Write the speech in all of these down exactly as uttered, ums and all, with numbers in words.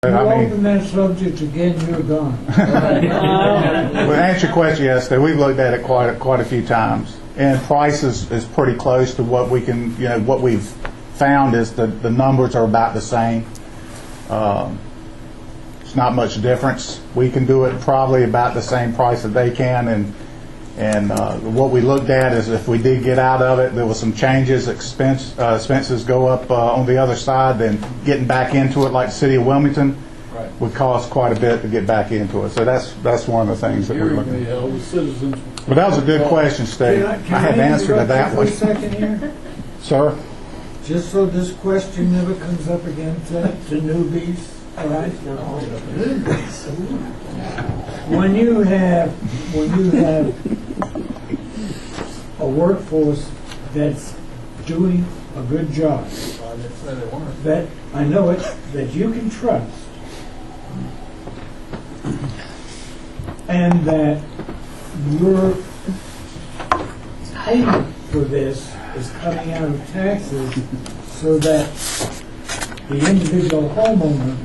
You I mean, open that subject again, you're gone. well, to answer your question, yes, we've looked at it quite a, quite a few times, and price is, is pretty close to what we can, you know, what we've found is the the numbers are about the same. Um, it's not much difference. We can do it probably about the same price that they can, and and uh, what we looked at is if we did get out of it, there was some changes, expense uh, expenses go up uh, on the other side, then getting back into it, like the city of Wilmington, right, would cost quite a bit to get back into it. So that's that's one of the things that we're looking at. Uh, citizens. But that was a good question, Steve. Can I, can I have I answered to that for one. a second here? Sir? Just so this question never comes up again to, to newbies, all right? When you have, when you have a workforce that's doing a good job, that, I know it, that you can trust, and that your payment for this is coming out of taxes so that the individual homeowner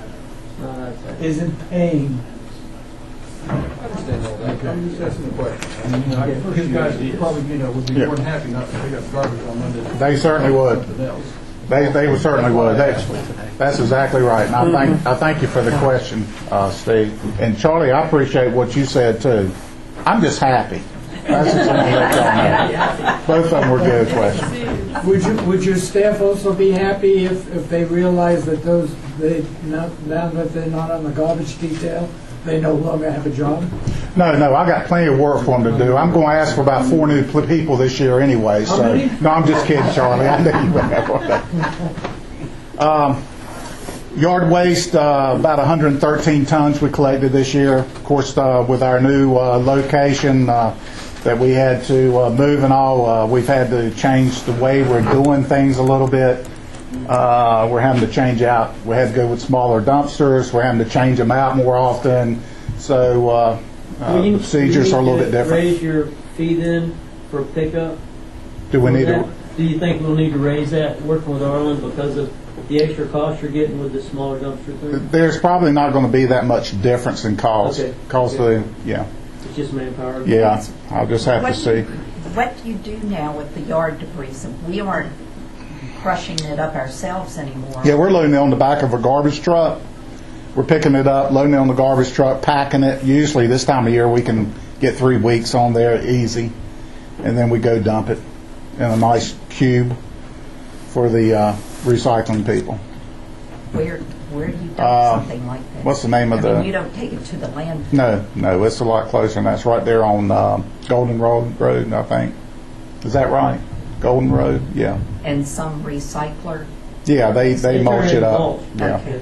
isn't paying. I understand all that. I'm just asking the question. I mean, you know, I first you guys probably, you know, would be Yeah. more than happy not to pick up garbage on Monday. They certainly would. Something else. They, they would certainly would. That's, that's exactly right. And I thank, I thank you for the question, uh, Steve. And Charlie, I appreciate what you said too. I'm just happy. That's just something to let y'all know. Both of them were good questions. Would you, would your staff also be happy if, if they realize that those, they, now, now that they're not on the garbage detail, they no longer have a job? No, no, I got plenty of work for them to do. I'm going to ask for about four new pl- people this year anyway. So, How many? no, I'm just kidding, Charlie. I know you would have one day. Um, yard waste, uh, about one hundred thirteen tons we collected this year. Of course, uh, with our new uh, location uh, that we had to uh, move and all, uh, we've had to change the way we're doing things a little bit. Uh, we're having to change out. We had to go with smaller dumpsters. We're having to change them out more often. So uh, uh, Will you- procedures will are a you little bit different. Raise your fee then for pickup? Do we Will need that- to? Do you think we'll need to raise that working with Arlen because of the extra cost you're getting with the smaller dumpster thing? There's probably not going to be that much difference in cost. Okay. Cost Okay. the yeah. It's just manpower? Yeah, I'll just have What to do see. you- What do you do now with the yard debris? So we aren't crushing it up ourselves anymore. Yeah, we're loading it on the back of a garbage truck. We're picking it up, loading it on the garbage truck, packing it. Usually this time of year we can get three weeks on there easy, and then we go dump it in a nice cube for the uh, recycling people. Where where do you dump Uh, something like that? what's the name of I mean, the- you don't take it to the landfill. No, no, it's a lot closer than that. It's right there on uh, Golden Road, Road, I think. Is that right? Golden Road, yeah. And some recycler. Yeah, they, they They mulch turn it it up. mulch. Yeah. Okay.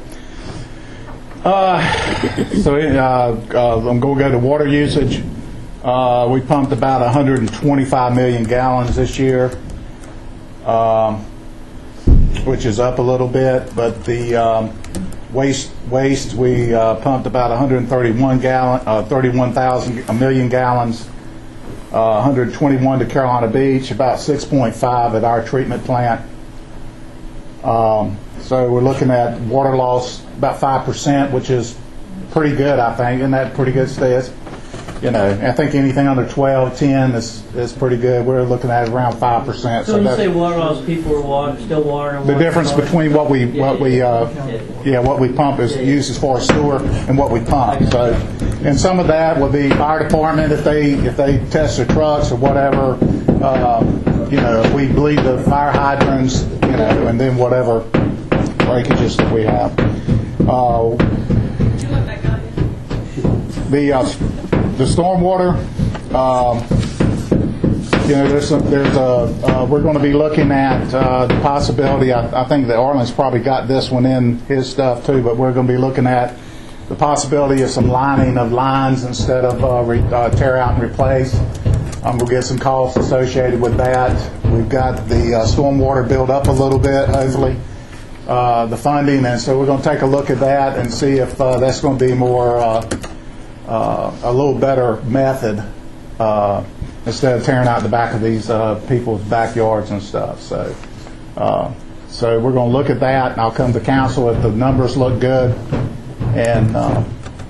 Uh, so uh, uh, I'm going to go to water usage. Uh, we pumped about one hundred twenty-five million gallons this year, um, which is up a little bit. But the um, waste waste we uh, pumped about one hundred thirty-one gallon, uh, thirty-one thousand a million gallons. Uh, one hundred twenty-one to Carolina Beach, about six point five at our treatment plant. Um, so we're looking at water loss about five percent, which is pretty good, I think. Isn't that pretty good, Stas? You know, I think anything under twelve, ten is, is pretty good. We're looking at around five percent. So when you that's say water loss, people are water, still watering? the difference between what we what we uh, yeah what we pump is used as far as sewer and what we pump. So, and some of that would be fire department if they if they test their trucks or whatever. Uh, you know, if we bleed the fire hydrants, you know, and then whatever breakages that we have. Uh, the uh, the stormwater. Um, You know, there's some, there's a, uh, we're going to be looking at uh, the possibility, I, I think that Arlen's probably got this one in his stuff too, but we're going to be looking at the possibility of some lining of lines instead of uh, re, uh, tear out and replace. Um, we'll get some costs associated with that. We've got the uh, stormwater build up a little bit, hopefully, uh, the funding, and so we're going to take a look at that and see if uh, that's going to be more, uh, uh, a little better method uh, instead of tearing out the back of these uh, people's backyards and stuff. So uh, so we're going to look at that, and I'll come to council if the numbers look good. and uh,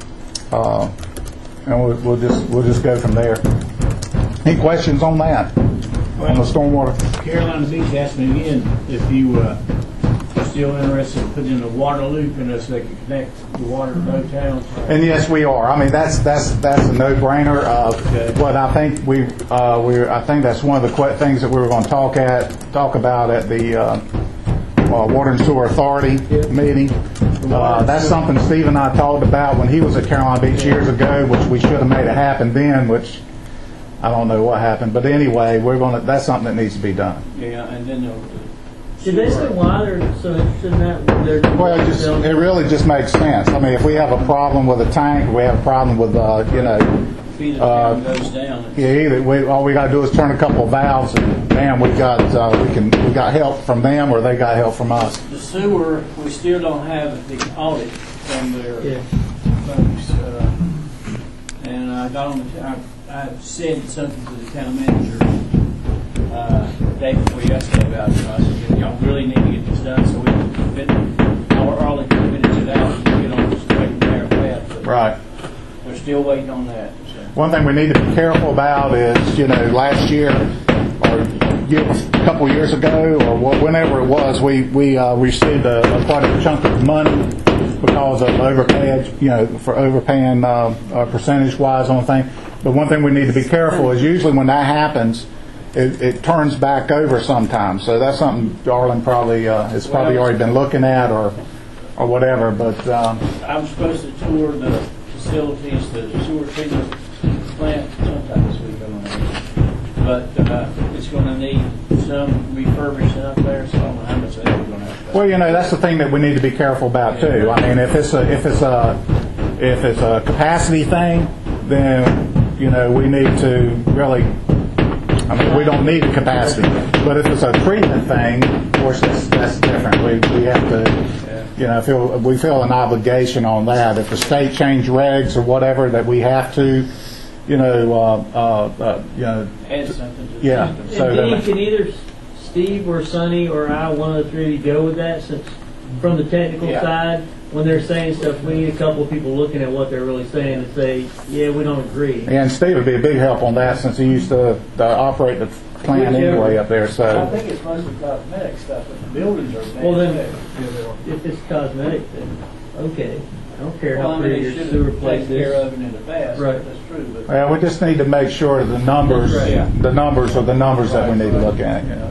uh, and we'll, we'll just we'll just go from there. Any questions on that? On the stormwater? Carolina Beach asked me again if you uh, are still interested in putting in a water loop in us so they can connect the water to both towns. And yes, we are. I mean, that's that's that's a no-brainer. Uh, Okay. But I think we uh, we I think that's one of the que- things that we were going to talk at talk about at the uh, uh, Water and Sewer Authority meeting. Uh, that's something Steve and I talked about when he was at Carolina Beach years ago, which we should have made it happen then, which I don't know what happened. But anyway, we're going to. That's something that needs to be done. Yeah, and then the Did they say why they're so interested in that? They're Well, it just it really just makes sense. I mean, if we have a problem with a tank, we have a problem with uh, you know. feed the Uh, town goes down. It's- Yeah, either we, all we got to do is turn a couple of valves, and man, we got uh, we can we got help from them, or they got help from us. The sewer, we still don't have the audit from their Yeah. folks. uh, And I got on the, I I said something to the town manager uh, the day before yesterday about it. I said, y'all really need to get this done so we can fit our Arlington finish it out and get on the straight and narrow path. But Right. we're still waiting on that. So. One thing we need to be careful about is, you know, last year or a couple of years ago or wh- whenever it was, we we uh, received a, a quite a chunk of money because of overpaying, you know, for overpaying uh, uh, percentage-wise on things. But one thing we need to be careful is usually when that happens, it, it turns back over sometimes. So that's something Darlin probably uh, has probably already been looking at or or whatever. But um, I'm supposed to tour the facilities, the sewer treatment plant sometime this week. I don't know. But uh, it's going to need some refurbishing up there, so I don't know how much they're going to have to pay. well, you know, that's the thing that we need to be careful about too. I mean, if it's a if it's a if it's a capacity thing, then you know we need to really. I mean, we don't need a capacity, but if it's a treatment thing, of course, that's that's different. We we have to, you know, feel we feel an obligation on that. If the state change regs or whatever, that we have to, you know, uh, uh, uh, you know, Add something to the yeah. system. So And Dean, that- can either Steve or Sonny or I, one of the three, go with that? Since from the technical Yeah. side, when they're saying stuff, we need a couple of people looking at what they're really saying and say, yeah, we don't agree. and Steve would be a big help on that since he used to, to operate the plant anyway up there. I So think it's mostly cosmetic stuff, but the buildings are bad. Well, then, if it's cosmetic, then okay. I don't care Well, how I mean, pretty they your should sewer have place taken care is. of it in the past. Right. That's true, but. well, we just need to make sure that the numbers, Right. Yeah. the numbers are the numbers that we need to look at. You know.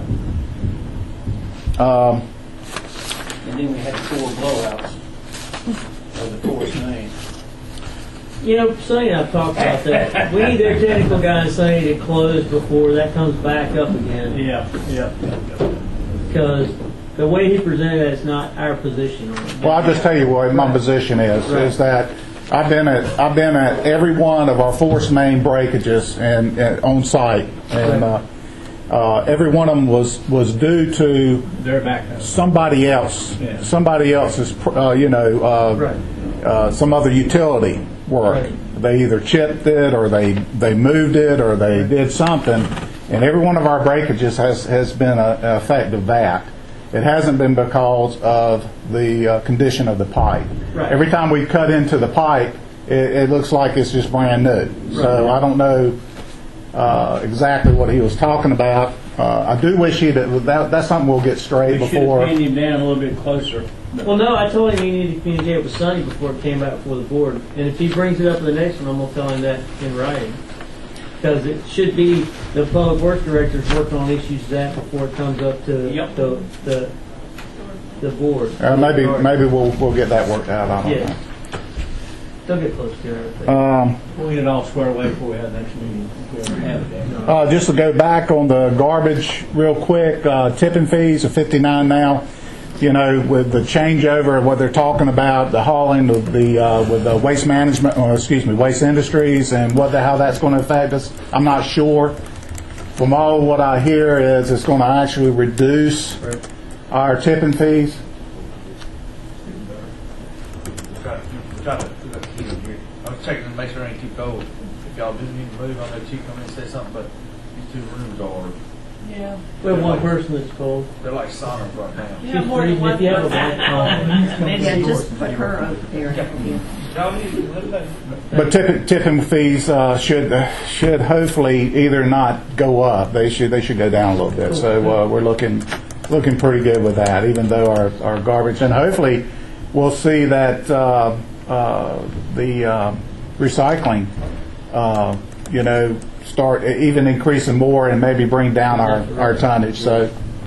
Um, And then we had four blowouts of the force main. You know, Sonny and I've talked about that. We need their technical guy and Sonny to close before that comes back up again. Yeah, yeah. Because the way he presented it, it's not our position on it. well, I'll just tell you what my position is: Right. is that I've been at I've been at every one of our force main breakages and, and on site, and uh, uh, every one of them was was due to They're back now. somebody else, Yeah. somebody else's, uh, you know, uh, Right. uh, some other utility work. Right. They either chipped it, or they they moved it, or they did something. And every one of our breakages has has been a, an effect of that. It hasn't been because of the uh, condition of the pipe. Right. Every time we cut into the pipe, it, it looks like it's just brand new. So I don't know uh, exactly what he was talking about. Uh, I do wish he'd that, that's something we'll get straight We should have before. pinned him down a little bit closer. Well, no, I told him he needed to communicate with Sonny before it came back before the board. And if he brings it up in the next one, I'm going to tell him that in writing. Because it should be the public works director's working on issues that before it comes up to Yep. the, the, the board. Uh, maybe maybe we'll we'll get that worked out. I don't Yeah. They'll get close to it. know. Um, We'll get it all squared away before we have the next meeting. If we ever have it. Uh, just to go back on the garbage real quick, uh, tipping fees are fifty-nine now. You know, with the changeover of what they're talking about, the hauling of the uh, with the waste management, or excuse me, waste industries, and what the, how that's going to affect us, I'm not sure. From all what I hear is it's going to actually reduce Right. our tipping fees. Try to, try to, we got to keep it here. I was checking to make sure it ain't too cold. If y'all do need to move, I know Chief come in and say something, but these two rooms are Yeah. We have one person that's cold. They're like sauna right now. You have more than one If you have a person. black Yeah, just put her over there. Yeah. Y'all need to look at- But tipping, tipping fees uh, should uh, should hopefully either not go up. They should they should go down a little bit. So uh, we're looking looking pretty good with that. Even though our, our garbage, and hopefully we'll see that uh, uh, the uh, recycling, uh, you know, start even increasing more and maybe bring down our, our tonnage. So,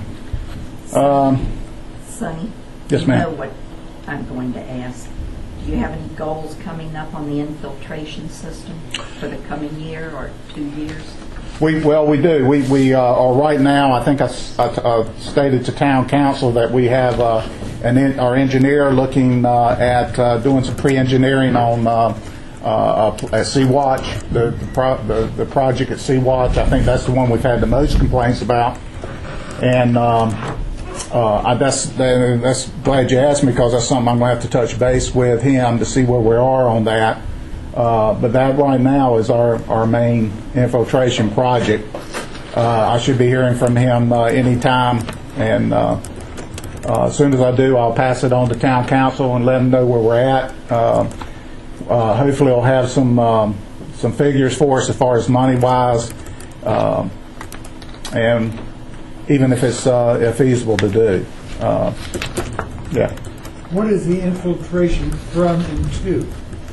um, Sonny? Yes, you ma'am. know what I'm going to ask. Do you have any goals coming up on the infiltration system for the coming year or two years? We, well, we do. We, we uh, are right now, I think I, s- I t- uh, stated to town council that we have uh, an en- our engineer looking uh, at uh, doing some pre-engineering on uh, uh, at Sea-Watch, the, the, pro- the, the project at Sea-Watch. I think that's the one we've had the most complaints about. And um, uh, I, that's, that's glad you asked me, because that's something I'm going to have to touch base with him to see where we are on that. Uh, but that right now is our, our main infiltration project. Uh, I should be hearing from him uh, anytime, and uh, uh, as soon as I do, I'll pass it on to town council and let them know where we're at. Uh, uh, hopefully, I'll have some um, some figures for us as far as money wise, uh, and even if it's uh, feasible to do. Uh, yeah. What is the infiltration from and to?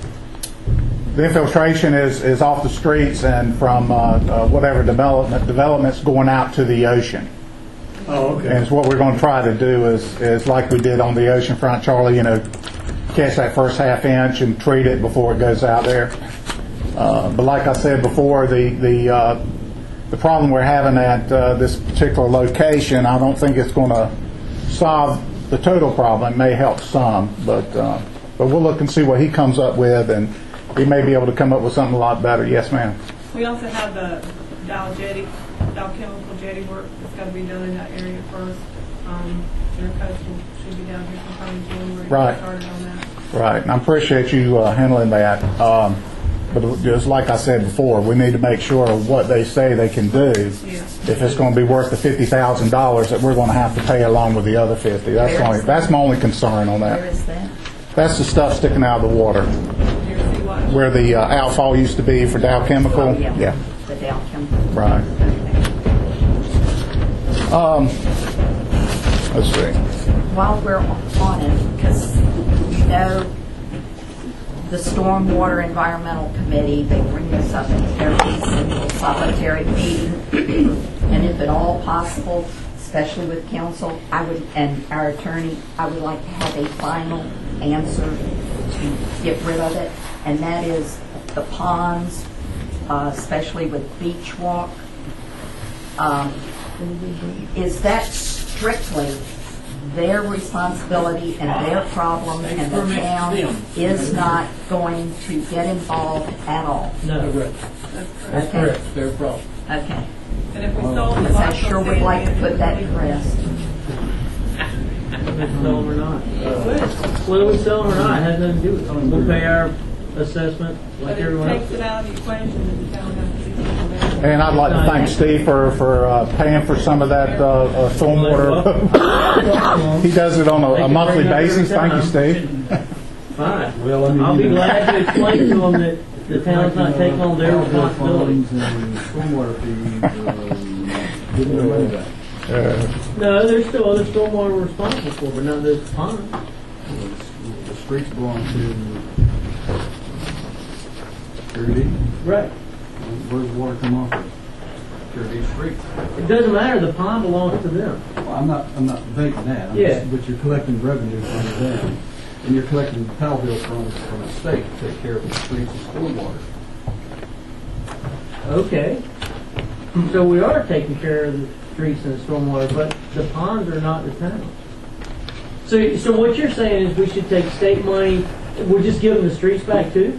The infiltration is, is off the streets and from uh, uh, whatever development development's going out to the ocean. Oh, And it's what we're going to try to do is, is like we did on the ocean front, Charlie, you know, catch that first half inch and treat it before it goes out there. Uh, but like I said before, the the uh, the problem we're having at uh, this particular location, I don't think it's going to solve the total problem. It may help some, but uh, but we'll look and see what he comes up with, and he may be able to come up with something a lot better. Yes, ma'am. We also have the Dow jetty, Dow chemical jetty work that's got to be done in that area first. Um, Their coastal should be down here sometime in January. Right. Started on that. Right, and I appreciate you uh, handling that. Um, but just like I said before, we need to make sure what they say they can do. Yeah. If it's going to be worth the fifty thousand dollars that we're going to have to pay along with the other fifty, that's Where only is that's my only concern on Where that. is that? That's the stuff sticking out of the water, Near Sea-Watch. where the uh, outfall used to be for Dow Chemical. Oh, yeah. Yeah, The Dow chemical. right. Um, let's see. While we're on it, because you know, the Stormwater Environmental Committee, they bring this up at every single solitary meeting, and if at all possible, especially with council, I would, and our attorney, I would like to have a final answer to get rid of it, and that is the ponds, uh, especially with Beach Walk. Um, is that strictly their responsibility and their problem, and the town is not going to get involved at all? No, that's correct. Their problem. Okay. And if we sold the Because I lots sure of would like to sand, put that to rest. Whether we sell them or not. Whether we sell them or not, it has nothing to do with it. We'll pay our assessment like But it everyone takes else. it out of the equation and the town has to do something. And I'd like to thank Steve for, for uh, paying for some of that uh, uh, stormwater. He does it on a, a monthly basis. Thank you, Steve. Fine. I'll be glad to explain to them that the town's not taking on their responsibility. Stormwater fees, uh, giving their money back. Uh, No, there's still other stormwater we're responsible for, but not this pond. The streets belong to Security. Right. Where's the water come off of? Security Street. It doesn't matter, the pond belongs to them. Well, I'm not, I'm not debating that. I'm Yeah. just- But you're collecting revenue from them, and you're collecting tile bill from, from the state to take care of the streets and stormwater. Okay. So we are taking care of the streets and the stormwater, but the ponds are not the town. So, so what you're saying is we should take state money, we're just giving the streets back too?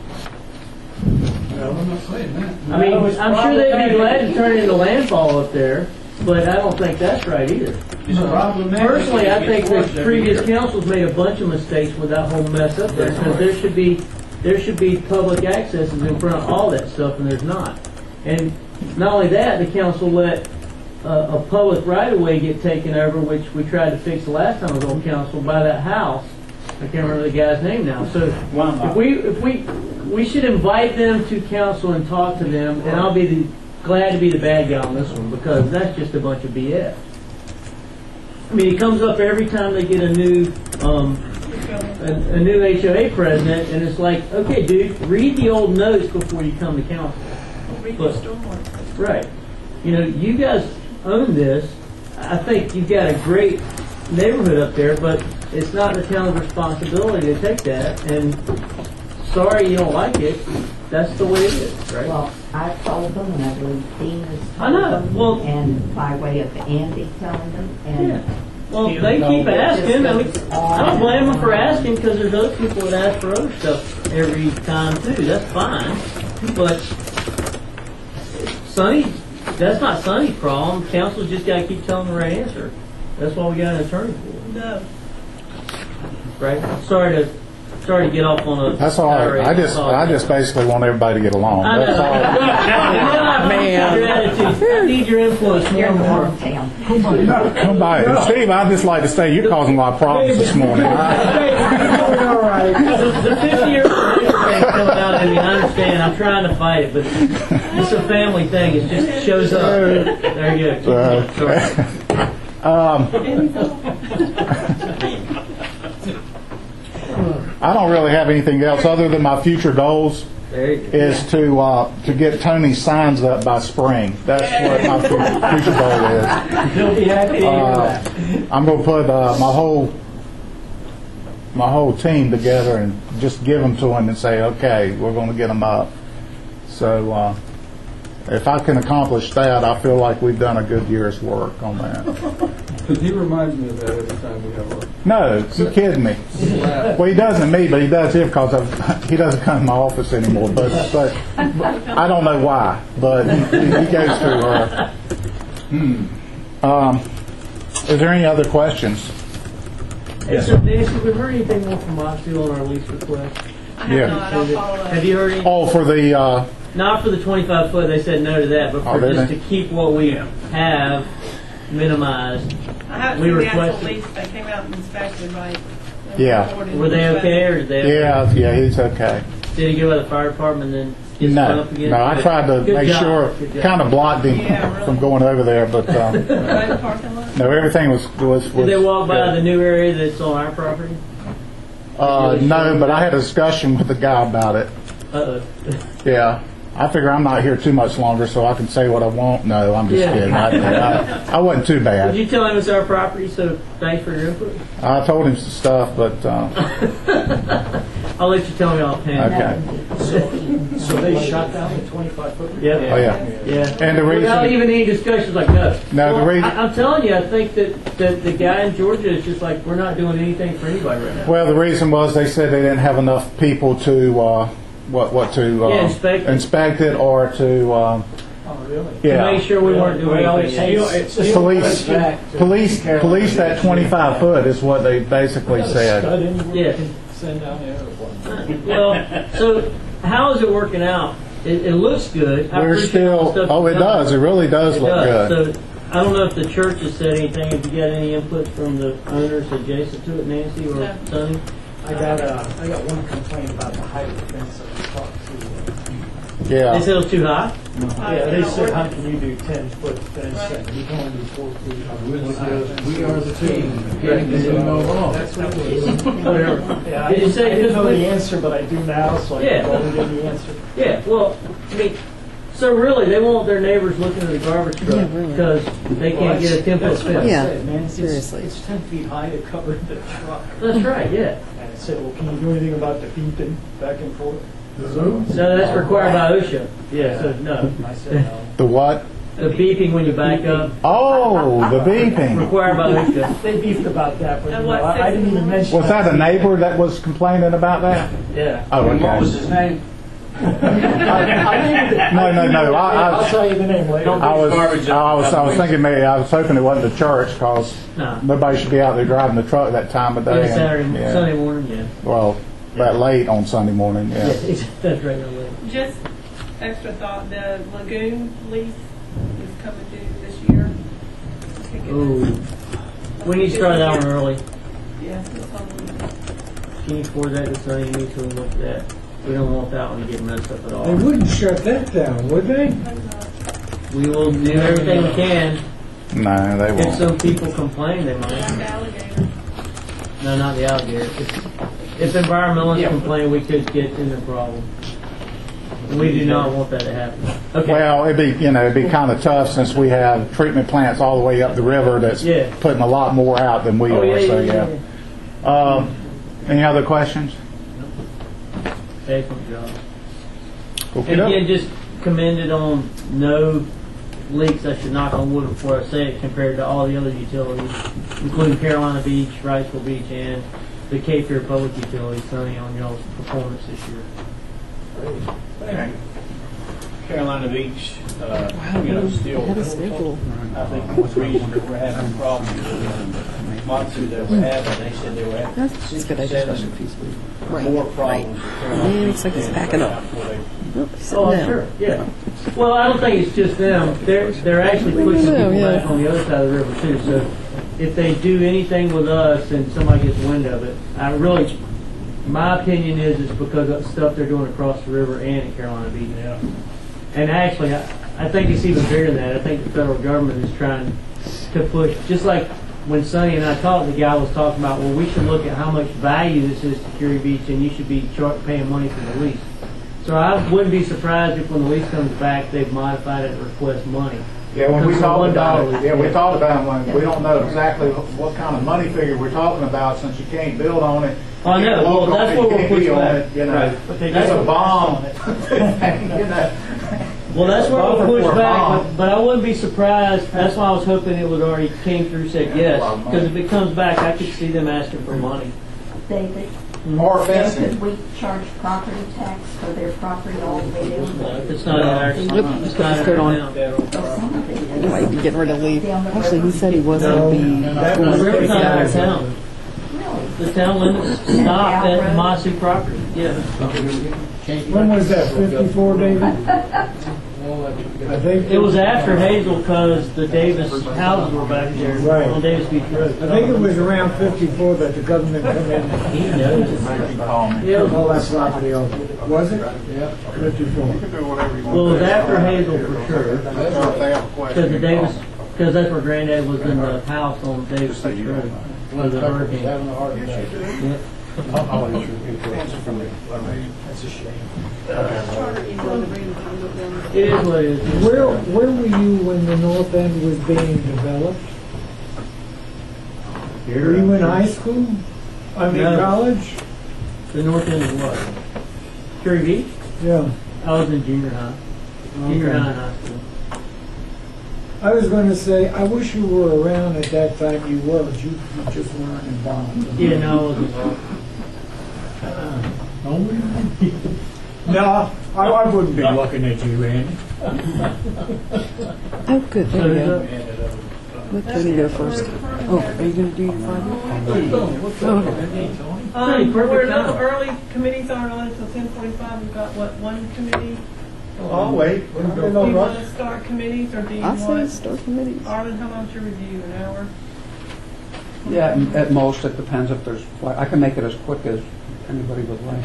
No, I'm not saying that. I mean, I'm sure they'd be glad to turn it into landfall up there, but I don't think that's right either. Personally, I think the previous councils made a bunch of mistakes with that whole mess up there, because there should be, there should be public accesses in front of all that stuff, and there's not. And not only that, the council let a, a public right-of-way get taken over, which we tried to fix the last time I was on council, by that house. I can't remember the guy's name now. So if we, if we, we should invite them to council and talk to them, and I'll be the, glad to be the bad guy on this one, because that's just a bunch of B S. I mean, it comes up every time they get a new, um, a, a new H O A president, and it's like, okay, dude, read the old notes before you come to council. Read But- the stormwater. Right. You know, you guys own this. I think you've got a great neighborhood up there, but it's not the town's responsibility to take that. And sorry you don't like it. That's the way it is, right? Well, I've told them, and I believe Dean has I know. told them, Well- and by way of Andy telling them, and Yeah. Well, they keep asking. I mean, I don't blame them for asking, because there's other people that ask for other stuff every time too. That's fine. But Sonny, that's not Sonny's problem. Council's just got to keep telling the right answer. That's why we got an attorney for. No. Right? Sorry to, sorry to get off on a. That's all right. I just, I just basically want everybody to get along. I know. That's all. Man, your attitude. I need your influence more you're and in more. town. Come by. And Steve, I'd just like to say you're causing a lot of problems this morning. All right. The, the fifty year thing coming out in me, I understand. I'm trying to fight it, but it's a family thing. It just shows up. There you go. Keep going. Sorry. Um, I don't really have anything else other than my future goals There you go. is to uh, to get Tony's signs up by spring. That's what my fu- future goal is. He'll be happy to hear Uh, that. I'm going to put uh, my whole my whole team together and just give them to him and say, okay, we're going to get them up. So uh, if I can accomplish that, I feel like we've done a good year's work on that. Because he reminds me of that every time we have a No, you kidding me? Well, he doesn't me, but he does him because he doesn't come to my office anymore. But, but I don't know why. But he, he goes to her. Hmm. Um, is there any other questions? Hey, so Nancy, have we heard anything more from Moxfield on our lease request? I have Yeah. not. I'll follow up. Have you heard any? Oh, for the uh, Not for the twenty-five foot, they said no to that, but Oh, for did just they? to keep what we have minimized. I haven't We seen the actual requested- lease. They came out and inspected, right? Yeah. Were they okay, or did they? yeah, yeah, he's okay. Did he go by the fire department and then get spun No, up again? no, I Good- tried to good make job, sure, good job. kind of blocked him Yeah, really. from going over there, but um, Right in the parking lot? no, everything was was. was Did they walk by good. the new area that's on our property? Uh, no, but I had a discussion with the guy about it. Uh-oh. Yeah. I figure I'm not here too much longer, so I can say what I want. No, I'm just Yeah. kidding. I, I, I wasn't too Did bad. you tell him it's our property, so thanks for your input? I told him some stuff, but uh, I'll let you tell me offhand. okay. So they shut down the twenty-five foot? Yeah. Oh yeah. Yeah. And the Without reason, even any discussions, like, no. No, the Well, reason- I, I'm telling you, I think that, that the guy in Georgia is just like, we're not doing anything for anybody right now. well, the reason was they said they didn't have enough people to uh, what what to uh, Yeah, inspect it. inspect it or to um, Oh, really? To yeah. make sure we weren't doing Well, anything. it's- yet. it's still Police, goes back to- police, police that twenty-five foot is what they basically said. Stud anywhere Yeah. you can send down the airplane. Well, so how is it working out? It, it looks good. I We're appreciate all the still, stuff oh, you've it done. does. It really does It look does. good. So I don't know if the church has said anything. Have you got any input from the owners adjacent to it, Nancy or No. Sonny? I got, uh, I got one complaint about the height of the fence that we talked to. They Yeah. said it was too high. uh, Yeah, they said, how can you do ten foot fence and you can only do four feet? We are the team. That's what it is. Whatever. Yeah, I Did you didn't, say I didn't know because we- the answer, but I do now, so I Yeah. can go and get the answer. Yeah. Well, I mean, so really, they want their neighbors looking at the garbage truck because they can't get a ten foot That's what I fence. Yeah, said, man. It's- seriously. It's ten feet high to cover the truck. That's right. Yeah. And I said, well, can you do anything about the beeping back and forth? So that's required by OSHA. Yeah. So no. I said, no. The what? The beeping when you back up Oh, the beeping. required by OSHA. They beefed about that, but And you know, what I I didn't even mention. Was that a neighbor that was complaining about that? Yeah. Oh, okay. What was his name? I, I named it. No, no, no. I, I'll I, tell you the name later. I was, I was, I was thinking maybe I was hoping it wasn't the church because No. nobody should be out there driving the truck that time of day. Yeah, and- Saturday, yeah. Sunday morning. Yeah. Well, that late on Sunday morning. Yeah. Yeah. That's right. No way. Just extra thought, the lagoon lease is coming due this year. kick it. Ooh, we need to start that one early. Yeah, that's all we need. Can you forward that to Sonny? You need to look at that. We don't want that one to get messed up at They all. wouldn't shut that down, would they? We will do everything we can. No, they If won't. some people complain, they Like might. the alligator. No, not the alligator. If, if environmentalists complain, we could get in the problem. We do not want that to happen. Okay. Well, it'd be, you know, it'd be kind of tough since we have treatment plants all the way up the river that's Yeah. putting a lot more out than we Oh, are, yeah, so yeah, yeah. Um, any other questions? Excellent job. Okay. And again, just commended on no leaks. I should knock on wood before I say it, compared to all the other utilities, including Carolina Beach, Wrightsville Beach, and the Cape Fear Public Utilities. Sonny, on y'all's performance this year. Carolina Beach, uh, you know, still, I think the reason that we're having problems with Matsu that we're having, they said they were having That's just a good idea. seven more problems. with Carolina Yeah, it looks Beach like he's than backing up. before they- Nope, Oh, sitting down. sure, yeah. Well, I don't think it's just them. They're they're actually pushing know, people yeah. back on the other side of the river too. So if they do anything with us and somebody gets wind of it, I really, my opinion is it's because of stuff they're doing across the river and at Carolina Beach. Yeah. And actually, I, I think it's even bigger than that. I think the federal government is trying to push, just like when Sonny and I talked, the guy was talking about, well, we should look at how much value this is to Curie Beach, and you should be char- paying money for the lease. So I wouldn't be surprised if when the lease comes back, they've modified it and request money. Yeah, when we Comes to talked one about dollar. it, yeah, we talked about it when we don't know exactly what kind of money figure we're talking about since you can't build on it. Oh, I know. You can't Well, look on that's it, what you we'll can't push be on back. it, you know. Right. But they- That's a that's- bomb. You know. Well, that's where Buffer we'll push for a back, bomb. but, but I wouldn't be surprised. That's why I was hoping it would already came through, said yes. Because if it comes back, I could see them asking for money. David, Or fencing. could we charge property tax for their property all the way down? Uh, If it's not in our, it's not in our town. He might be getting ready to leave. Actually, he said he wasn't No, be that going was to River's take not in our it out. town. Really? The town limits stop at Masu property. Yeah. When was that, fifty-four, David? I think. It was after Hazel because the Davis houses were back there Right. on Davis Beach Road. I think it was around fifty-four that the government come in and He knows. Yeah, took all that property off. Was it? Yeah. fifty-four. well, it was after Hazel for sure. Because the Davis, because that's where Granddad was in the house on Davis Beach Road. Was a hurricane. Yeah. Charter email the reading, but I'm not down there. It is what it is. Where, where were you when the North End was being developed? Were you in high school? I mean, No. college? The north end of what? Curie Beach? Yeah. I was in junior high. Junior Okay. high and high school. I was going to say, I wish you were around at that time you were, but you, you just weren't involved. Yeah, no, I was involved. No, I, I wouldn't be looking at you, Andy. Oh, good. So There you who's go. up? Let Tony go first. Oh, are you going to do your five minutes? Oh, okay. Um, Hey, perfect where no time. early committees aren't on until ten forty-five, we've got, what, one committee? I'll wait. Do you want to start committees, or do you I say want, start committees. Arlen, how long's your review, an hour? Yeah, at- at most, it depends if there's, I can make it as quick as anybody would like.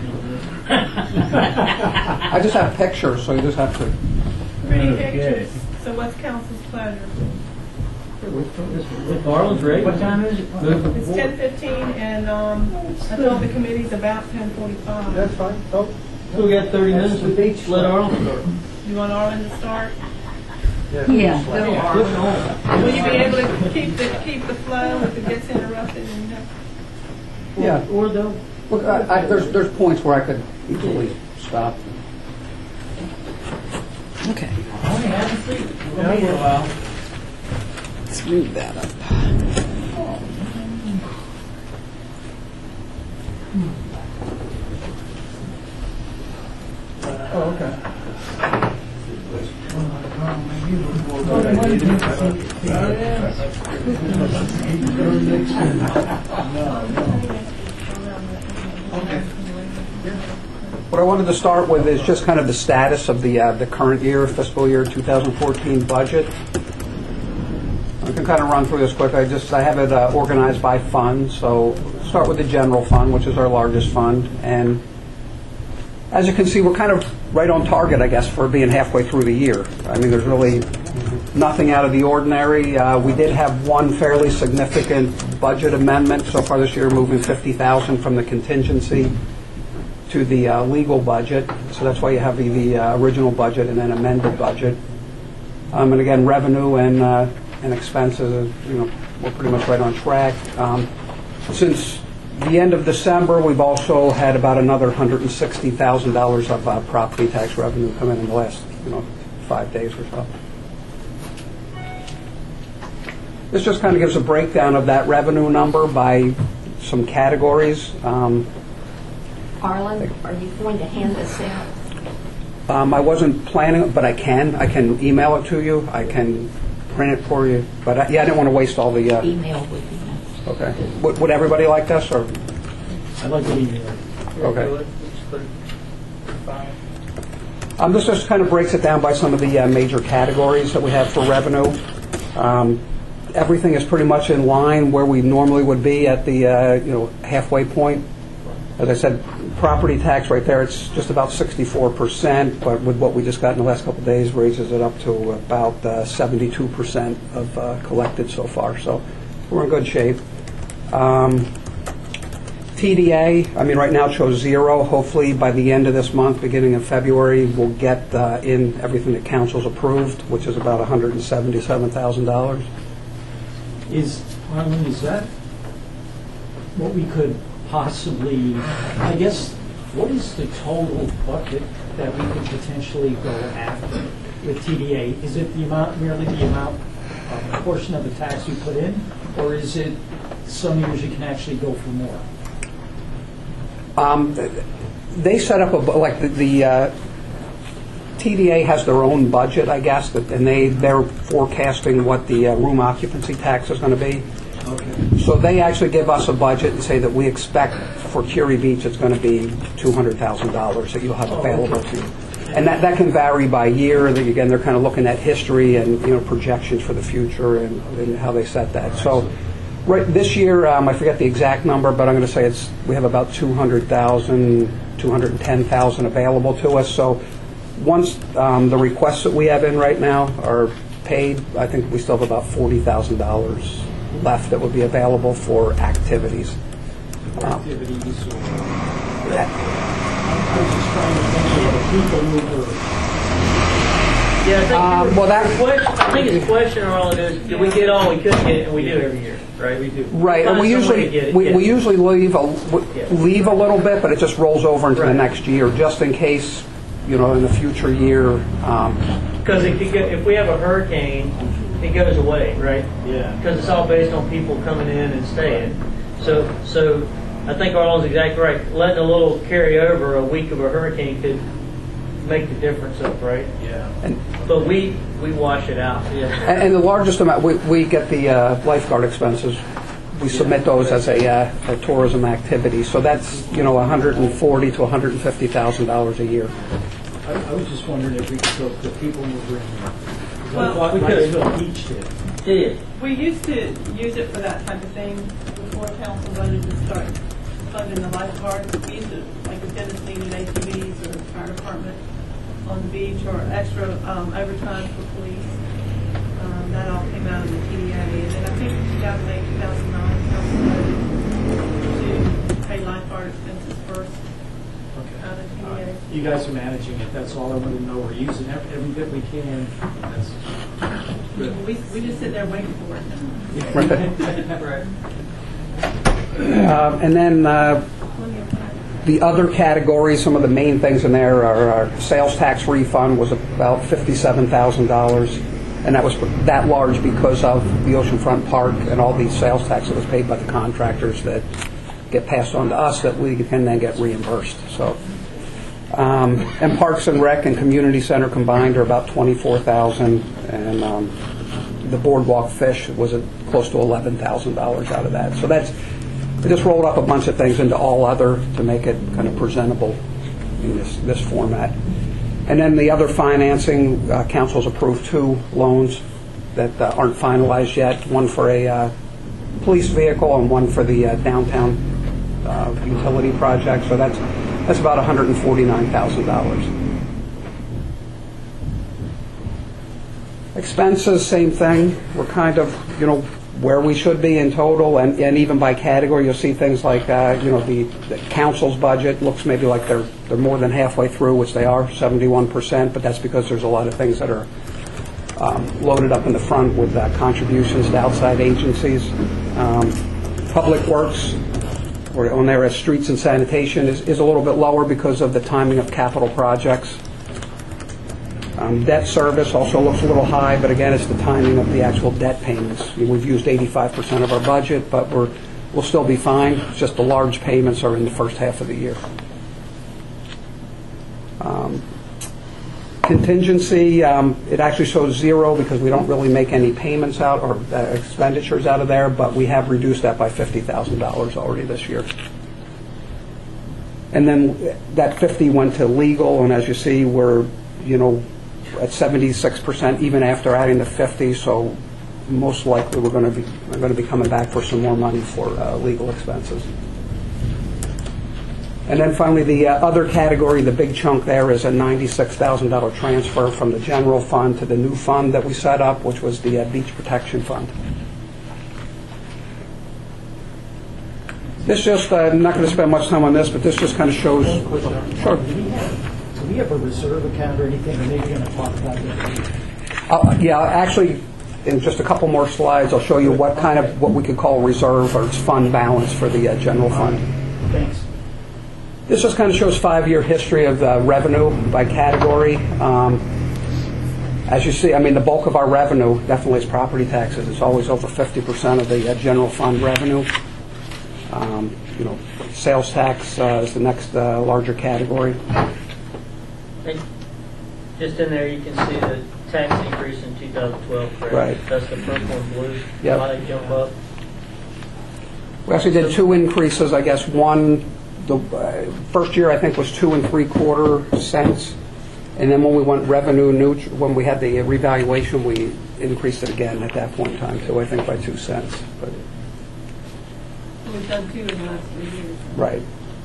I just have pictures, so you just have to, Pretty pictures, so what's council's pleasure? If Arlen's ready, what time is it? It's ten fifteen, and, um, I told the committee's about ten forty-five. That's fine. Oh, So we got thirty minutes with each. Let Arlen start. You want Arlen to start? Yeah, go Push on. on. Will you be able to keep the, keep the flow if it gets interrupted and you have yeah. Or they'll. Look, I, I, there's, there's points where I could easily stop. Okay. Only have a seat. We'll be here a while. Let's move that up. What I wanted to start with is just kind of the status of the, uh, the current year, fiscal year two thousand fourteen budget. can kind of run through this quick. I just I have it uh, organized by fund. So start with the general fund, which is our largest fund, and as you can see, we're kind of right on target, I guess, for being halfway through the year. I mean, there's really nothing out of the ordinary. Uh, we did have one fairly significant budget amendment so far this year, moving fifty thousand from the contingency to the uh, legal budget. So that's why you have the, the uh, original budget and then amended budget. Um, and again, revenue and uh, and expenses, you know, we're pretty much right on track. Um, since the end of December, we've also had about another one hundred sixty thousand dollars of uh, property tax revenue come in in the last, you know, five days or so. This just kind of gives a breakdown of that revenue number by some categories. Um, Arlen, are you going to hand this out? um, I wasn't planning, but I can. I can email it to you. I can print it for you. But uh, yeah, I didn't want to waste all the. Uh, Email would be nice. Okay. Would, would everybody like this, or? I'd like to email it. Okay. Um, this just kind of breaks it down by some of the uh, major categories that we have for revenue. Um, everything is pretty much in line where we normally would be at the uh, you know halfway point. As I said, property tax right there, it's just about sixty-four percent, but with what we just got in the last couple of days, raises it up to about uh, seventy-two percent of uh, collected so far. So we're in good shape. Um, T D A, I mean, right now it shows zero. Hopefully by the end of this month, beginning of February, we'll get uh, in everything that council's approved, which is about one hundred seventy-seven thousand dollars. Is, Harlan, is that what we could possibly, I guess, what is the total bucket that we could potentially go after with T D A? Is it the amount, merely the amount, uh, portion of the tax you put in, or is it some years you can actually go for more? Um, they set up a, bu- like the, the uh, T D A has their own budget, I guess, that, and they, they're forecasting what the uh, room occupancy tax is going to be. Okay. So they actually give us a budget and say that we expect for Curie Beach it's going to be two hundred thousand dollars that you'll have available to you. And that, that can vary by year. They, again, they're kind of looking at history and you know projections for the future and, and how they set that. So right this year, um, I forget the exact number, but I'm going to say it's we have about two hundred thousand, two hundred ten thousand available to us. So once um, the requests that we have in right now are paid, I think we still have about forty thousand dollars left that would be available for activities. Um, Activities or, I was just trying to think of the people mover. Yeah, I think, Um, well, that- the question, I think his question, Arlen, is, do we get all we could get, and we do every year, right? We do. Right, and Find we some way to usually get it, we, yeah. we usually leave a w- Yeah. leave a little bit, but it just rolls over into Right. the next year, just in case, you know, in the future year. Um, Because if, you get- if we have a hurricane, it goes away, right? Yeah. Because it's all based on people coming in and staying. So, so I think Arlen's exactly right. Letting a little carry over a week of a hurricane could make the difference up, right? Yeah. and, But we we wash it out. Yeah. and and the largest amount, we, we get the uh, lifeguard expenses. We submit those as a, uh, a tourism activity, so that's you know one hundred forty to one hundred fifty thousand dollars a year. I, I was just wondering if we could go the people mover in. Well, I thought we could. Niceville Beach did. Yeah. We used to use it for that type of thing before council voted to start funding the lifeguards. We used to, like if Dennis needed A T Vs or fire department on the beach or extra um, overtime for police. Um, that all came out of the T D A. And then I think in two thousand eight, two thousand nine, council voted to pay lifeguard expenses first out of T D A. You guys are managing it, that's all I wanted to know. We're using every, every bit we can. That's good. We, we just sit there waiting for it. Right. Um, and then uh, the other categories, some of the main things in there are our sales tax refund was about fifty-seven thousand dollars, and that was that large because of the Oceanfront Park and all the sales tax that was paid by the contractors that get passed on to us that we can then get reimbursed. So, um, and Parks and Rec and Community Center combined are about twenty-four thousand dollars, and um, the Boardwalk Fish was a, close to eleven thousand dollars out of that. So that's I just rolled up a bunch of things into all other to make it kind of presentable in this, this format. And then the other financing, uh, council's approved two loans that uh, aren't finalized yet, one for a uh, police vehicle and one for the uh, downtown uh, utility project. So that's that's about one hundred forty-nine thousand dollars. Expenses, same thing. We're kind of, you know, where we should be in total, and, and even by category, you'll see things like, uh, you know, the, the council's budget looks maybe like they're they're more than halfway through, which they are, seventy-one percent, but that's because there's a lot of things that are um, loaded up in the front with uh, contributions to outside agencies. Um, Public Works, or on there as streets and sanitation, is, is a little bit lower because of the timing of capital projects. Um, debt service also looks a little high, but again, it's the timing of the actual debt payments. We've used eighty-five percent of our budget, but we're, we'll still be fine. It's just the large payments are in the first half of the year. Um, contingency, um, it actually shows zero because we don't really make any payments out or uh, expenditures out of there, but we have reduced that by fifty thousand dollars already this year. And then that fifty went to legal, and as you see, we're, you know, at seventy-six percent even after adding the fifty, so most likely we're going to be we're going to be coming back for some more money for uh, legal expenses. And then finally, the uh, other category, the big chunk there is a ninety-six thousand dollars transfer from the general fund to the new fund that we set up, which was the uh, beach protection fund. This just, uh, I'm not going to spend much time on this, but this just kind of shows. Sure. Do we have a reserve account or anything? Are they going to talk about that? Uh, yeah, actually, in just a couple more slides, I'll show you what kind of what we could call reserve or fund balance for the uh, general fund. Thanks. This just kind of shows five-year history of uh, revenue by category. Um, as you see, I mean, the bulk of our revenue definitely is property taxes. It's always over fifty percent of the uh, general fund revenue. Um, you know, sales tax uh, is the next uh, larger category. And just in there, you can see the tax increase in two thousand twelve, correct? Right. That's the purple and blue. Yep. Why they jump up? We actually did two increases, I guess. One, the uh, first year I think was two and three quarter cents, and then when we went revenue neutral, when we had the revaluation, we increased it again at that point in time too. I think by two cents. But We've done two in the last three years. right.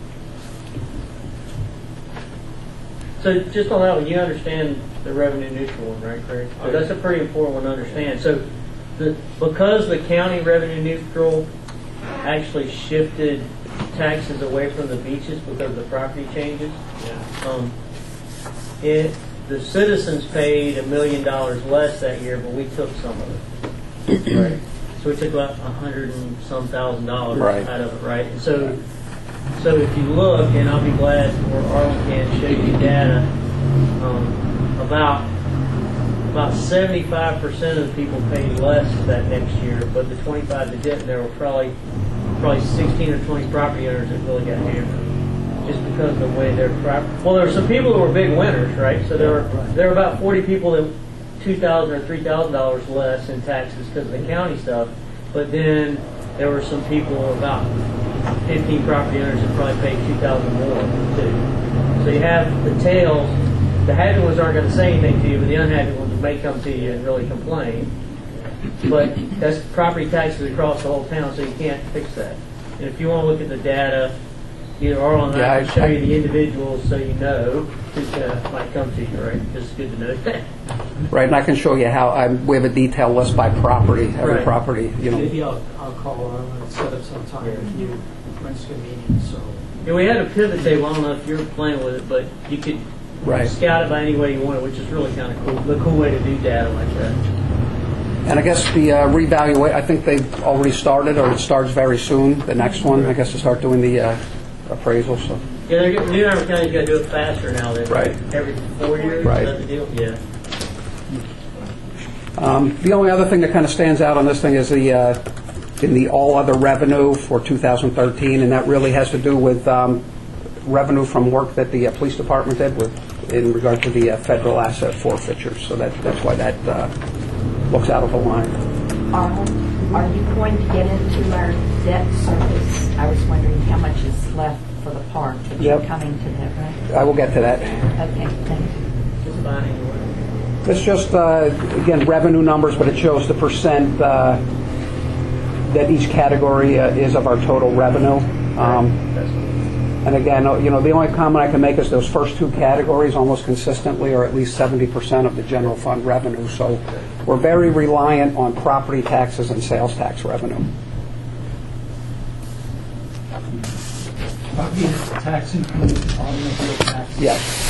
So just on that one, you understand the revenue neutral one, right, Craig? So that's a pretty important one to understand. So the, because the county revenue neutral actually shifted taxes away from the beaches because of the property changes, yeah. um, it the citizens paid a million dollars less that year, but we took some of it. Right. So we took about a hundred and some thousand dollars right. out of it, right? And so, so if you look, and I'll be glad for Arlen can show you data, um, about about seventy-five percent of the people paid less that next year, but the twenty-five that didn't, there were probably probably sixteen or twenty property owners that really got hammered just because of the way their property. Well, there were some people that were big winners, right? So there were there were about forty people that two thousand or three thousand dollars less in taxes because of the county stuff, but then there were some people, about fifteen property owners, that probably paid two thousand more too. So you have the tails. The happy ones aren't going to say anything to you, but the unhappy ones may come to you and really complain. But that's property taxes across the whole town, so you can't fix that. And if you want to look at the data, either Arlen and yeah, I can show you the individuals so you know who uh, might come to you, right? It's good to know that. Right, and I can show you how I, we have a detailed list by property, every Right. property. You know. Maybe I'll, I'll call Arlen and set up some time if you when it's convenient. So. Yeah, we had a pivot table. I don't know if you're playing with it, but you could Right. scout it by any way you want it, which is really kind of cool. The cool way to do data like that. And I guess the uh, revaluate, I think they've already started, or it starts very soon. The next one, I guess, to start doing the uh, appraisal. So. Yeah, they're getting, New York County's got to do it faster now than Right. every four years. Right. Is that the deal? Yeah. Um, the only other thing that kind of stands out on this thing is the uh, in the all other revenue for two thousand thirteen, and that really has to do with um, revenue from work that the uh, police department did with in regard to the uh, federal asset forfeitures. So that that's why that uh, looks out of the line. Arlen, are you going to get into our debt service? I was wondering how much is left for the park. But Yep. you're coming to that, right? I will get to that. Okay, thank you. Just fine anyway. It's just, uh, again, revenue numbers, but it shows the percent uh, that each category uh, is of our total revenue. Um, and again, you know, the only comment I can make is those first two categories almost consistently are at least seventy percent of the general fund revenue. So we're very reliant on property taxes and sales tax revenue. Property tax include automobile tax? Yes.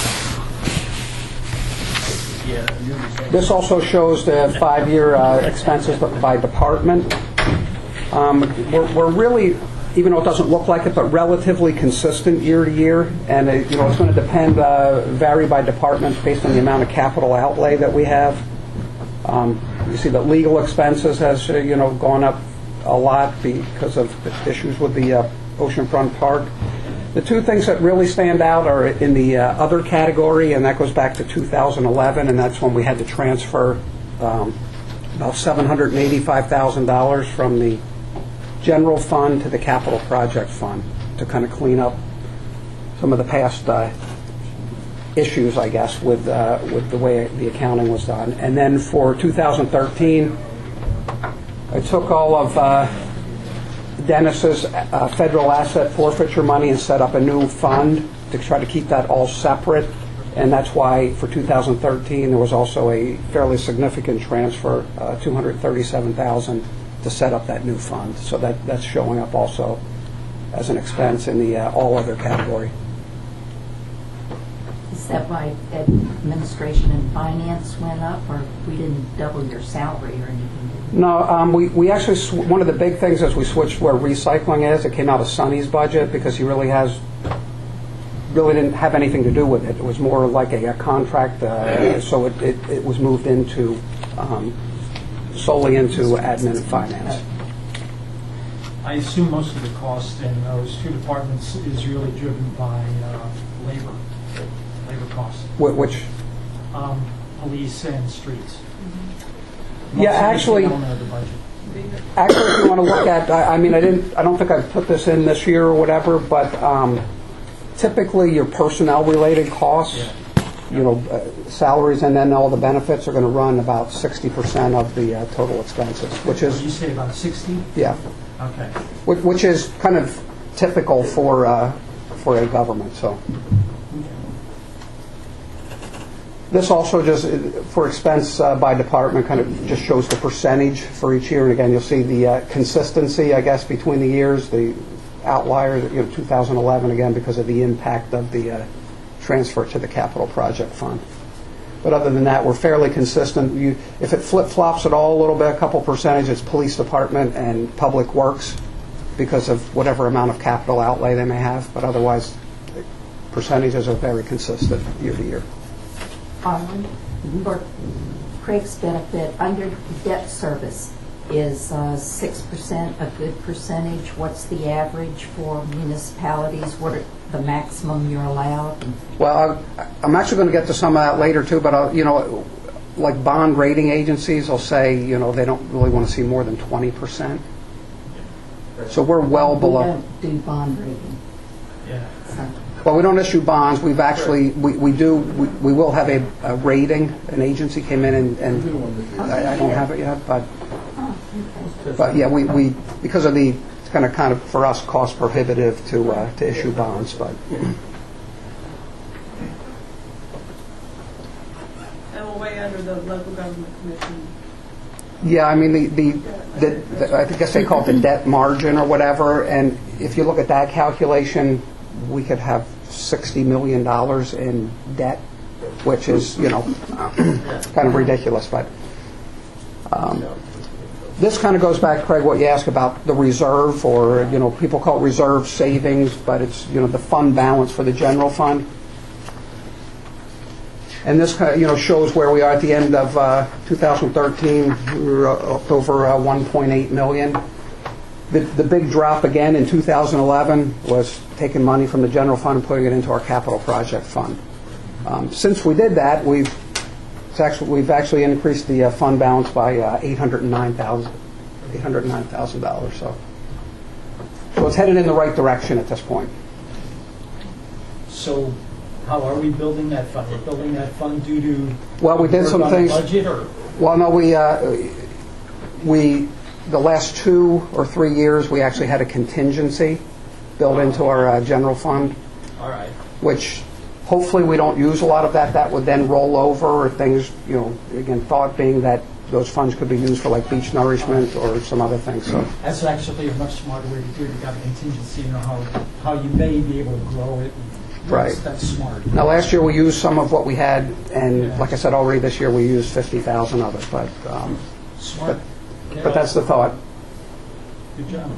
This also shows the five-year uh, expenses by department. Um, we're, we're really, even though it doesn't look like it, but relatively consistent year to year. And it, you know, it's going to depend, uh, vary by department based on the amount of capital outlay that we have. Um, you see that legal expenses has uh, you know gone up a lot because of the issues with the uh, Oceanfront Park. The two things that really stand out are in the uh, other category, and that goes back to two thousand eleven, and that's when we had to transfer um, about seven hundred eighty-five thousand dollars from the general fund to the capital project fund to kind of clean up some of the past uh, issues, I guess, with uh, with the way the accounting was done. And then for two thousand thirteen, I took all of uh, Dennis's uh, federal asset forfeiture money and set up a new fund to try to keep that all separate, and that's why for two thousand thirteen there was also a fairly significant transfer, uh, two hundred thirty-seven thousand dollars, to set up that new fund. So that, that's showing up also as an expense in the uh, all other category. Is that why administration and finance went up, or we didn't double your salary or anything? No, um, we, we actually, sw- one of the big things is we switched where recycling is. It came out of Sonny's budget because he really has, really didn't have anything to do with it. It was more like a, a contract, uh, so it, it, it was moved into, um, solely into admin and finance. I assume most of the cost in those two departments is really driven by uh, labor, labor costs. Wh- Which? Um, police and streets. Yeah, actually, actually, if you want to look at, I, I mean, I didn't, I don't think I put this in this year or whatever, but um, typically your personnel-related costs, yeah. you know, uh, salaries and then all the benefits are going to run about sixty percent of the uh, total expenses, which is. You say about sixty? Yeah. Okay. Which, which is kind of typical for uh, for a government. So. This also just, for expense uh, by department, kind of just shows the percentage for each year. And again, you'll see the uh, consistency, I guess, between the years. The outlier, you know, two thousand eleven, again, because of the impact of the uh, transfer to the capital project fund. But other than that, we're fairly consistent. You, if it flip-flops at all a little bit, a couple percentage, it's police department and public works because of whatever amount of capital outlay they may have. But otherwise, percentages are very consistent year to year. Arlen, for Craig's benefit, under debt service, is uh, six percent a good percentage? What's the average for municipalities? What are the maximum you're allowed? Well, I, I'm actually going to get to some of that later too, but I'll, you know, like bond rating agencies will say, you know, they don't really want to see more than twenty percent. So we're well we below. We don't do bond rating. Yeah. So. Well, we don't issue bonds. We've actually, we, we do, we, we will have a, a rating. An agency came in and, and I, I don't have it yet, but, but yeah, we, we, because of the, it's kind of, kind of, for us, cost prohibitive to, uh, to issue bonds, but. And we're way under the local government commission. Yeah, I mean, the, the, the, the, I guess they call it the debt margin or whatever, and if you look at that calculation, we could have sixty million dollars in debt, which is, you know, kind of ridiculous. But um, this kind of goes back, Craig, what you asked about the reserve, or, you know, people call it reserve savings, but it's, you know, the fund balance for the general fund. And this, you know, shows where we are at the end of uh, two thousand thirteen. We were up over uh, one point eight million dollars. The, the big drop again in two thousand eleven was taking money from the general fund and putting it into our capital project fund. Um, since we did that, we've it's actually we've actually increased the uh, fund balance by uh, eight hundred nine thousand dollars. So, so it's headed in the right direction at this point. So how are we building that fund? We're building that fund due to Well, we did work some on the things. budget, or Well, no, we, uh, we, the last two or three years, we actually had a contingency built into our uh, general fund, all right. which hopefully we don't use a lot of that. That would then roll over, or things, you know, again, thought being that those funds could be used for like beach nourishment or some other things. So That's actually a much smarter way to do it. You got a contingency, you know how how you may be able to grow it. Right. That's, that's smart. now, last year we used some of what we had, and like I said already, this year we used fifty thousand of it. But um, Smart. but that's the thought. Good job.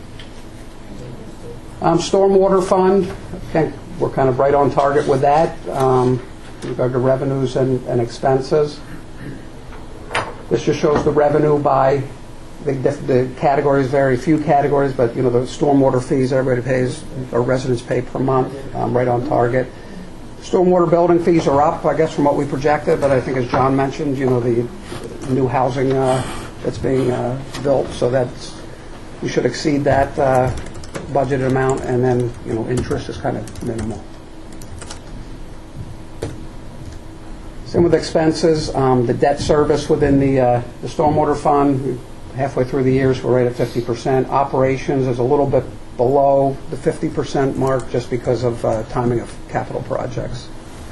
Um, Stormwater fund, I think we're kind of right on target with that, um, with regard to revenues and, and expenses. This just shows the revenue by, the, the categories vary, few categories, but you know, the stormwater fees everybody pays, or residents pay per month, um, right on target. Stormwater building fees are up, I guess, from what we projected, but I think as John mentioned, you know, the new housing uh, that's being uh, built, so that's, we should exceed that uh, budgeted amount, and then, you know, interest is kind of minimal. Same with expenses, um, the debt service within the, uh, the stormwater fund, halfway through the years, we're right at fifty percent. Operations is a little bit below the fifty percent mark just because of uh, timing of capital projects.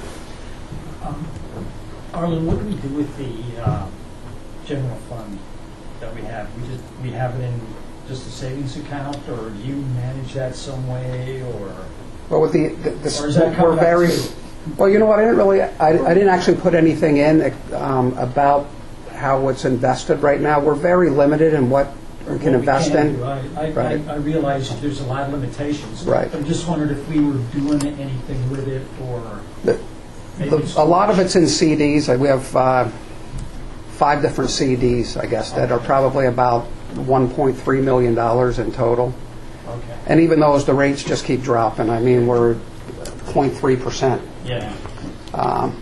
Um, Arlen, what do we do with the uh, general fund that we have? We just we have it in just a savings account, or do you manage that some way, or Well, with the, the, the or is that we're coming up very, too? well, you know what, I didn't really, I, I didn't actually put anything in um, about how it's invested right now. We're very limited in what we What can we invest can in. do. I, I, Right. I, I realize there's a lot of limitations. Right. I'm just wondering if we were doing anything with it, or The- maybe The- A lot of it's in C Ds. Like, we have uh, five different C Ds, I guess, that are probably about one point three million dollars in total. Okay. And even those, the rates just keep dropping. I mean, we're zero point three percent. Yeah. Um,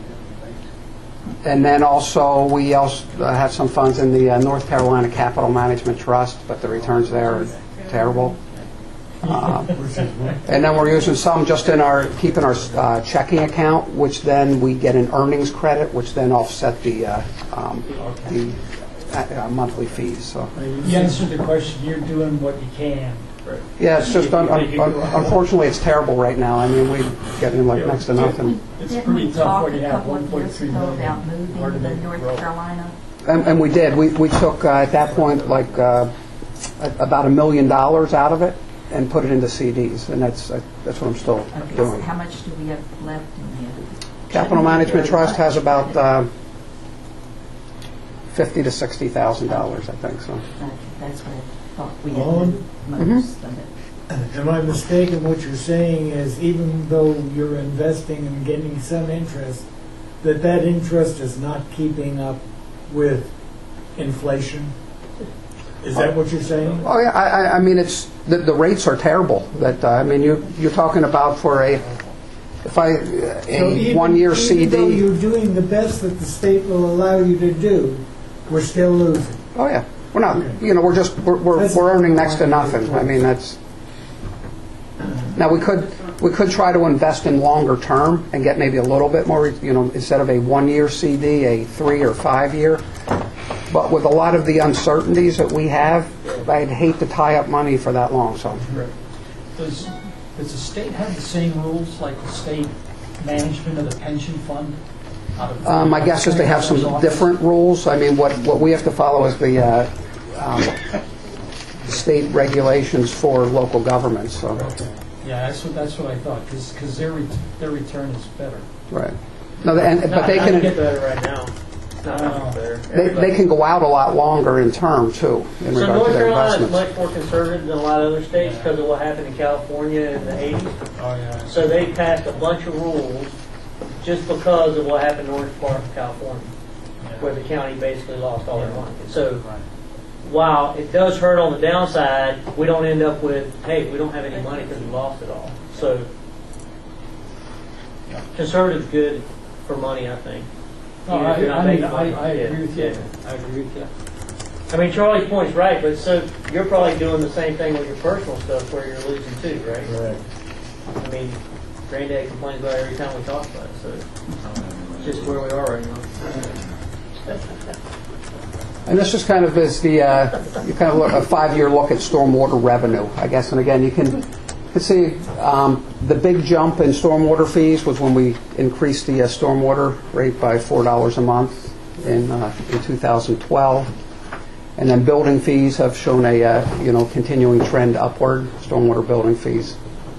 And then also, we also uh, have some funds in the uh, North Carolina Capital Management Trust, but the returns there are terrible. Uh, And then we're using some just in our, keeping our uh, checking account, which then we get an earnings credit, which then offset the, uh, um, the uh, uh, monthly fees, so. You answered the question. You're doing what you can. Yeah, it's just, un- un- un- unfortunately, it's terrible right now. I mean, we're getting like next to nothing. It's Didn't pretty we tough talk when a you have couple one of point years three ago million. about moving Hard to to make it North grow. Carolina? And, and we did. We, we took, uh, at that point, like, uh, a- about a million dollars out of it and put it into C Ds, and that's, uh, that's what I'm still Okay, so doing. how much do we have left in the? Capital Management Trust has about uh, fifty to sixty thousand dollars, I think, so. Okay, that's what I thought we had Allen? moved most of it. Am I mistaken? What you're saying is even though you're investing and getting some interest, that that interest is not keeping up with inflation? Is that what you're saying? Oh, yeah, I, I- I mean, it's, the, the rates are terrible. That, uh, I mean, you, you're talking about for a, if I, uh, So a even- one-year Even though C D. you're doing the best that the state will allow you to do, we're still losing. Oh, yeah. We're not, you know, we're just, we're, we're That's- we're earning next to nothing. I mean, that's, now, we could, we could try to invest in longer term and get maybe a little bit more, you know, instead of a one-year C D, a three or five-year. But with a lot of the uncertainties that we have, I'd hate to tie up money for that long, so. Does, does the state have the same rules like the state management of the pension fund? Out of- Um, my guess is they have some different rules. I mean, what, what we have to follow is the uh, um, state regulations for local governments, so. Yeah, that's what, that's what I thought, because their, re- their return is better. Right. No, and, but Not- they not can, get better right now. Not No. much better. they, they can go out a lot longer in term, too, in So regard North to their Carolina is investments. much more conservative than a lot of other states because of what happened in California in the eighties. Oh, yeah. So they passed a bunch of rules just because of what happened in Orange Park, California, where the county basically lost all their money. And so while it does hurt on the downside, we don't end up with, hey, we don't have any money because we lost it all. So conservative is good for money, I think. No, Even if I, you're not I mean, making I, money. I agree with you. Yeah. I agree with you. I mean, Charlie's point's right, but so you're probably doing the same thing with your personal stuff where you're losing too, right? Correct. I mean, Granddad complains about it every time we talk about it, so it's just where we are right now. And this just kind of is the, uh, you kind of look, a five-year look at stormwater revenue, I guess. And again, you can, you can see um, the big jump in stormwater fees was when we increased the uh, stormwater rate by four dollars a month in, uh, in two thousand twelve. And then building fees have shown a uh, you know continuing trend upward, stormwater building fees.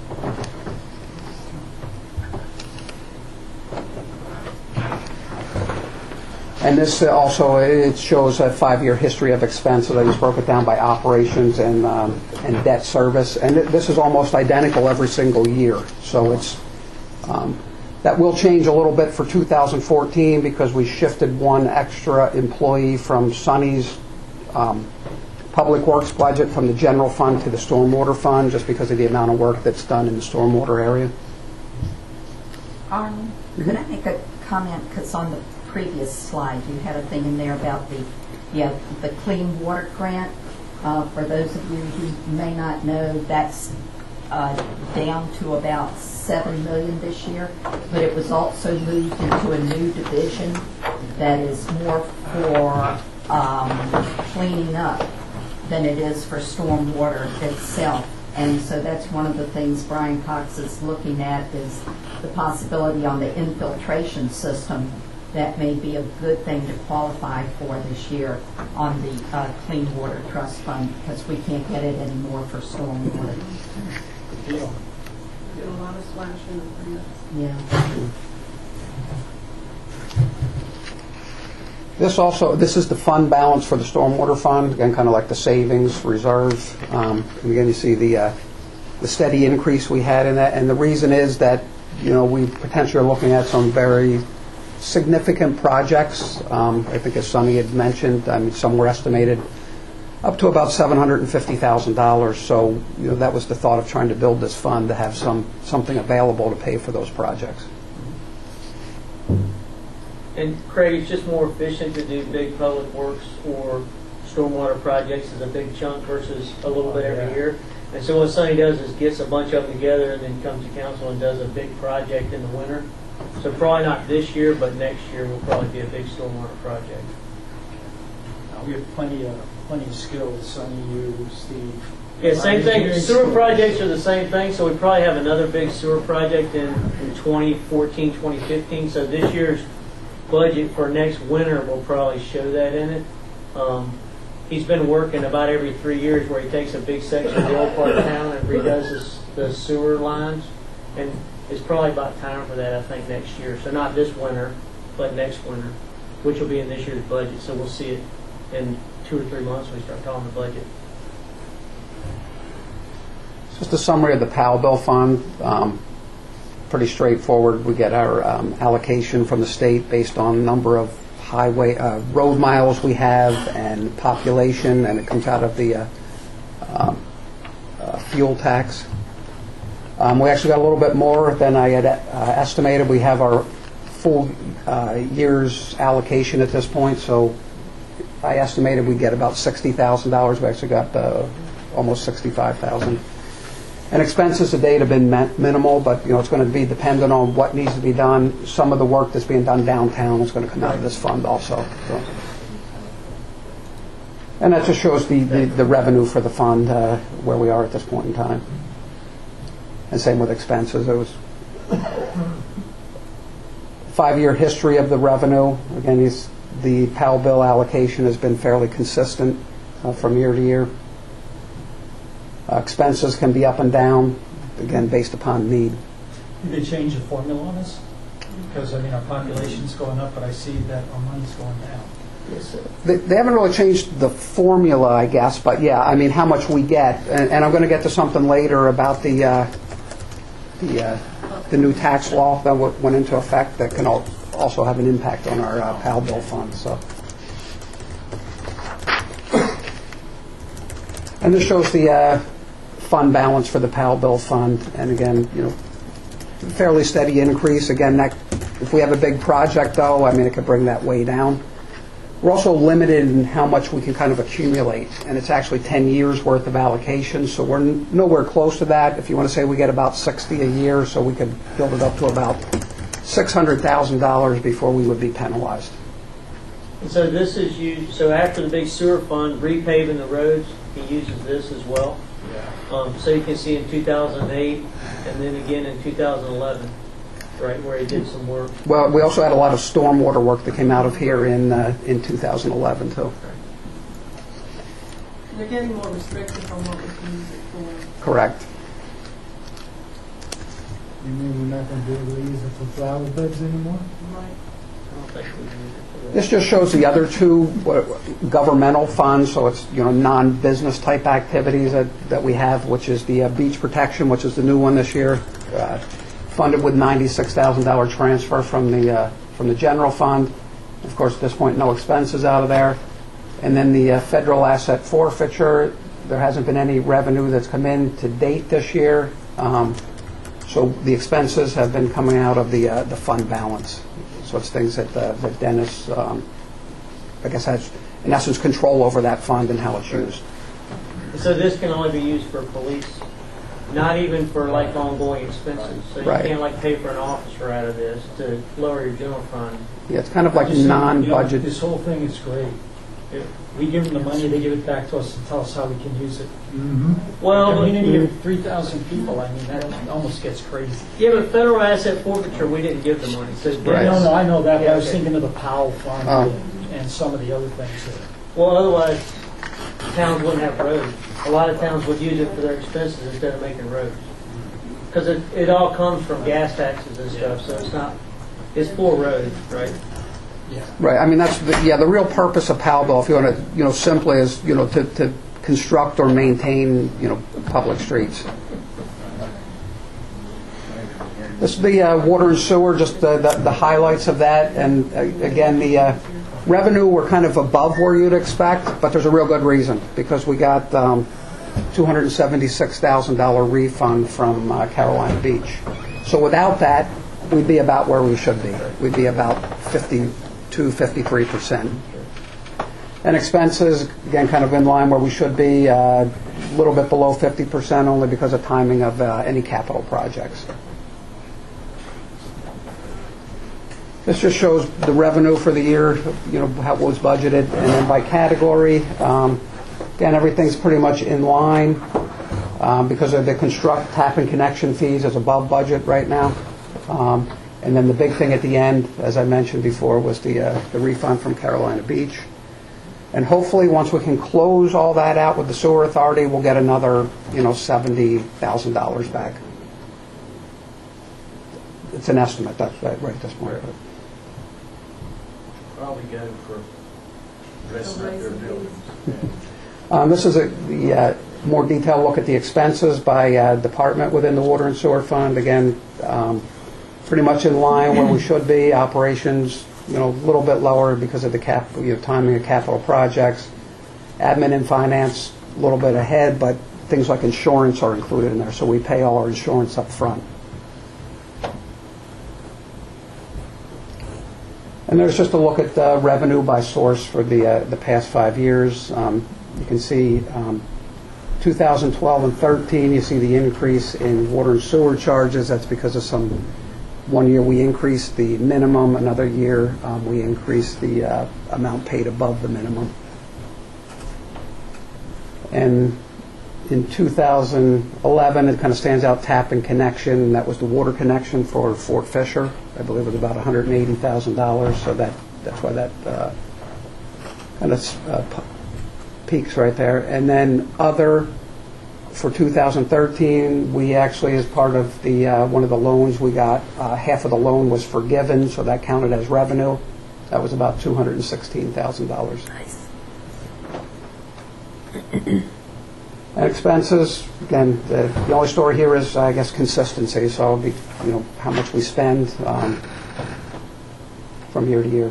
And this uh, also, it shows a five-year history of expenses. I just broke it down by operations and um, and debt service. And it, this is almost identical every single year. So it's um, that will change a little bit for two thousand fourteen because we shifted one extra employee from Sunny's um, public works budget from the general fund to the stormwater fund just because of the amount of work that's done in the stormwater area. Arlen, could I make a comment? Because on the previous slide, you had a thing in there about the yeah the Clean Water Grant. Uh, for those of you who may not know, that's uh, down to about seven million this year, but it was also moved into a new division that is more for um, cleaning up than it is for stormwater itself. And so that's one of the things Brian Cox is looking at is the possibility on the infiltration system. That may be a good thing to qualify for this year on the uh, Clean Water Trust Fund because we can't get it anymore for stormwater. Get a lot of slashing of grants. Yeah. This also, this is the fund balance for the stormwater fund, again, kind of like the savings reserve. Um, and again, you see the uh, the steady increase we had in that, and the reason is that you know we potentially are looking at some very significant projects. Um, I think as Sonny had mentioned, I mean, some were estimated up to about seven hundred fifty thousand dollars. So you know that was the thought of trying to build this fund to have some something available to pay for those projects. And Craig, it's just more efficient to do big public works or stormwater projects as a big chunk versus a little bit every year. And so what Sonny does is gets a bunch of them together and then comes to council and does a big project in the winter. So probably not this year, but next year will probably be a big stormwater project. Uh, we have plenty of plenty of skills. Sonny, you, Steve. Yeah, same thing. Sewer projects are the same thing. So we probably have another big sewer project in, in twenty fourteen, twenty fifteen. So this year's budget for next winter will probably show that in it. Um, he's been working about every three years where he takes a big section of the old part of town and redoes his, the sewer lines. And it's probably about time for that, I think, next year. So not this winter, but next winter, which will be in this year's budget. So we'll see it in two or three months when we start talking the budget. Just a summary of the Powell Bill Fund. Um, pretty straightforward. We get our um, allocation from the state based on number of highway uh, road miles we have and population, and it comes out of the uh, um, uh, fuel tax. Um, we actually got a little bit more than I had uh, estimated. We have our full uh, year's allocation at this point, so I estimated we'd get about sixty thousand dollars. We actually got uh, almost sixty-five thousand dollars. And expenses to date have been minimal, but you know it's going to be dependent on what needs to be done. Some of the work that's being done downtown is going to come out of this fund also. So. And that just shows the, the, the revenue for the fund, uh, where we are at this point in time. And same with expenses. It was five-year history of the revenue. Again, these, the Powell Bill allocation has been fairly consistent uh, from year to year. Uh, expenses can be up and down, again, based upon need. Did they change the formula on this? Because, I mean, our population's going up, but I see that our money's going down. Yes, sir. They, they haven't really changed the formula, I guess, but yeah, I mean, how much we get. And, and I'm going to get to something later about the uh, the, uh, the new tax law that w- went into effect that can al- also have an impact on our uh, Powell Bill fund. So. And this shows the uh, fund balance for the Powell Bill fund, and again, you know, fairly steady increase. Again, that if we have a big project, though, I mean, it could bring that way down. We're also limited in how much we can kind of accumulate, and it's actually ten years worth of allocations, so we're n- nowhere close to that. If you want to say we get about sixty a year, so we could build it up to about six hundred thousand dollars before we would be penalized. And so this is used, so after the big sewer fund, repaving the roads, he uses this as well. Um, so you can see in two thousand eight and then again in two thousand eleven, right, where he did some work. Well, we also had a lot of stormwater work that came out of here in uh, in two thousand eleven, too. They're getting more restrictive on what we can use it for. Correct. You mean we're not going to be able to use it for flower beds anymore? Right. I don't think we can use it for that. This just shows the other two uh, governmental funds, so it's, you know, non-business type activities that, that we have, which is the uh, beach protection, which is the new one this year, uh, funded with ninety-six thousand dollars transfer from the uh, from the general fund. Of course, at this point, no expenses out of there. And then the uh, federal asset forfeiture, there hasn't been any revenue that's come in to date this year. Um, so the expenses have been coming out of the uh, the fund balance. So it's things that, uh, that Dennis, um, I guess, has, in essence, control over that fund and how it's used. And so this can only be used for police, not even for like ongoing expenses. So you Right. can't like pay for an officer out of this to lower your general fund. Yeah, it's kind of like Just saying, non-budget. you know, This whole thing is great. We give them the money, they give it back to us and tell us how we can use it. Mm-hmm. Well, A but, community of three thousand people, I mean, that almost gets crazy. yeah, but federal asset forfeiture, we didn't give the money. So Right. No, no, I know that, but I was Yeah, okay. thinking of the Powell Fund Oh. and- and some of the other things that. Well, otherwise, towns wouldn't have roads. A lot of towns would use it for their expenses instead of making roads. Because it, it all comes from gas taxes and stuff, so it's not, it's for roads, right? Right. I mean, that's the, yeah. The real purpose of Powellville, if you want to, you know, simply is, you know, to, to construct or maintain, you know, public streets. This is the uh, water and sewer, just the, the, the highlights of that. And uh, again, the uh, revenue, we're kind of above where you'd expect, but there's a real good reason, because we got um, two hundred seventy-six thousand dollars refund from uh, Carolina Beach. So without that, we'd be about where we should be. We'd be about fifty-two, fifty-three percent. And expenses, again, kind of in line where we should be, a uh, little bit below fifty percent, only because of timing of uh, any capital projects. This just shows the revenue for the year, you know, how it was budgeted, and then by category. Um, again, everything's pretty much in line um, because of the construct tap and connection fees is above budget right now. Um, and then the big thing at the end, as I mentioned before, was the uh, the refund from Carolina Beach. And hopefully, once we can close all that out with the sewer authority, we'll get another, you know, seventy thousand dollars back. It's an estimate, that's right, right at this point. But Probably got it for dressing up their buildings. Um, This is a the uh, more detailed look at the expenses by uh, department within the water and sewer fund. Again, um, pretty much in line where we should be. Operations, you know, a little bit lower because of the cap, you know, timing of capital projects. Admin and finance, a little bit ahead, but things like insurance are included in there, so we pay all our insurance up front. And there's just a look at uh, revenue by source for the uh, the past five years. Um, you can see um, two thousand twelve and thirteen, you see the increase in water and sewer charges. That's because of some, one year we increased the minimum, another year um, we increased the uh, amount paid above the minimum. And in two thousand eleven, it kind of stands out, tap and connection. That was the water connection for Fort Fisher. I believe it was about one hundred eighty thousand dollars, so that that's why that uh, kind of uh, p- peaks right there. And then other, for two thousand thirteen, we actually, as part of the uh, one of the loans we got, uh, half of the loan was forgiven, so that counted as revenue. That was about two hundred sixteen thousand dollars. Nice. And expenses, again, the, the only story here is, I guess, consistency. So it'll be, you know, how much we spend um, from year to year.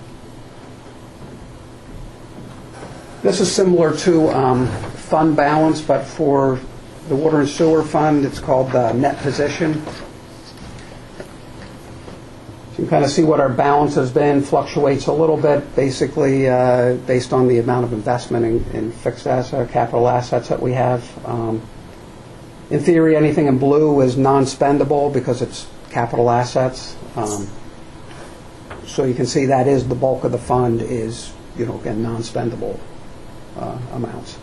This is similar to um, fund balance, but for the water and sewer fund, it's called uh, net position. So you can kind of see what our balance has been, fluctuates a little bit, basically uh, based on the amount of investment in, in fixed asset, capital assets that we have. Um, in theory, anything in blue is non-spendable because it's capital assets. Um, so you can see that is the bulk of the fund is, you know, again, non-spendable uh, amounts.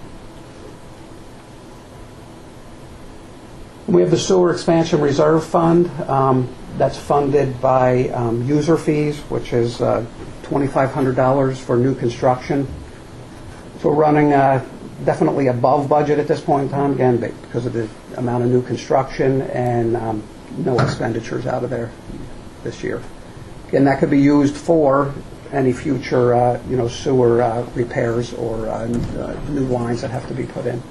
We have the Sewer Expansion Reserve Fund. Um, that's funded by um, user fees, which is uh, twenty-five hundred dollars for new construction. So we're running uh, definitely above budget at this point in time, again, because of the amount of new construction and um, no expenditures out of there this year. Again, that could be used for any future uh, you know, sewer uh, repairs or uh, uh, new lines that have to be put in.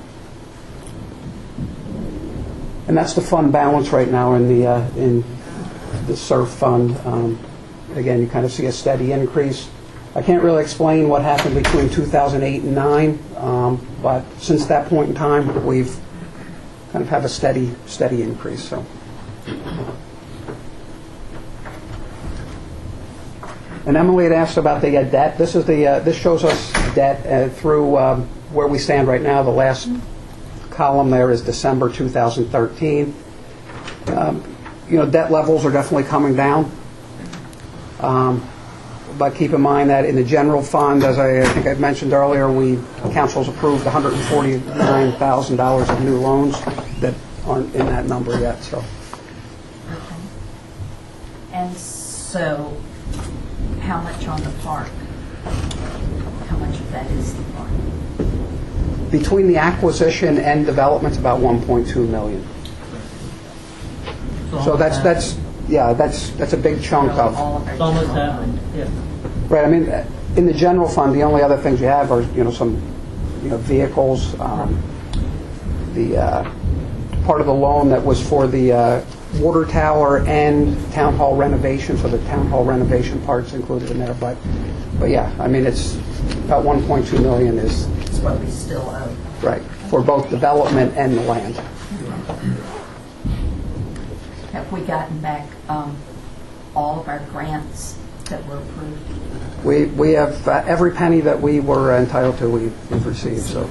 And that's the fund balance right now in the uh, in the S E R F fund. Um, again, you kind of see a steady increase. I can't really explain what happened between two thousand eight and nine, um, but since that point in time, we've kind of have a steady steady increase. So. And Emily had asked about the uh, debt. This is the uh, this shows us debt uh, through um, where we stand right now. The last column there is December two thousand thirteen. Um, you know, debt levels are definitely coming down. Um, but keep in mind that in the general fund, as I, I think I mentioned earlier, we council's approved one hundred forty-nine thousand dollars of new loans that aren't in that number yet. So. Okay. And so, how much on the park? How much of that is the park? Between the acquisition and development, it's about one point two million. So that's that's yeah, that's that's a big chunk of. It's almost happened. Yeah. Right. I mean, in the general fund, the only other things you have are you know some you know vehicles, um, the uh, part of the loan that was for the uh, water tower and town hall renovation. So the town hall renovation part's included in there, but but yeah, I mean it's about one point two million is. What we still owe. Right, for both development and the land. Have we gotten back um, all of our grants that were approved? We we have uh, every penny that we were entitled to. We, we've received. So.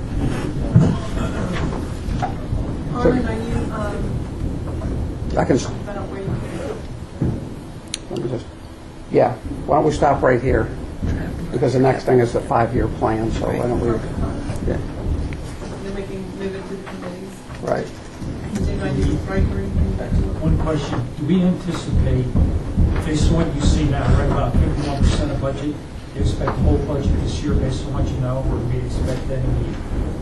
Arlen, are you? Um, I can. about where you Let me just. Yeah. Why don't we stop right here? Because the next thing is the five-year plan. So why don't we? Yeah. Then we can move it to the committees. Right. Then I need to break or anything back to it. One question, do we anticipate, based on what you see now, right about fifty-one percent of budget, do you expect the whole budget this year based on what you know, or do we expect any,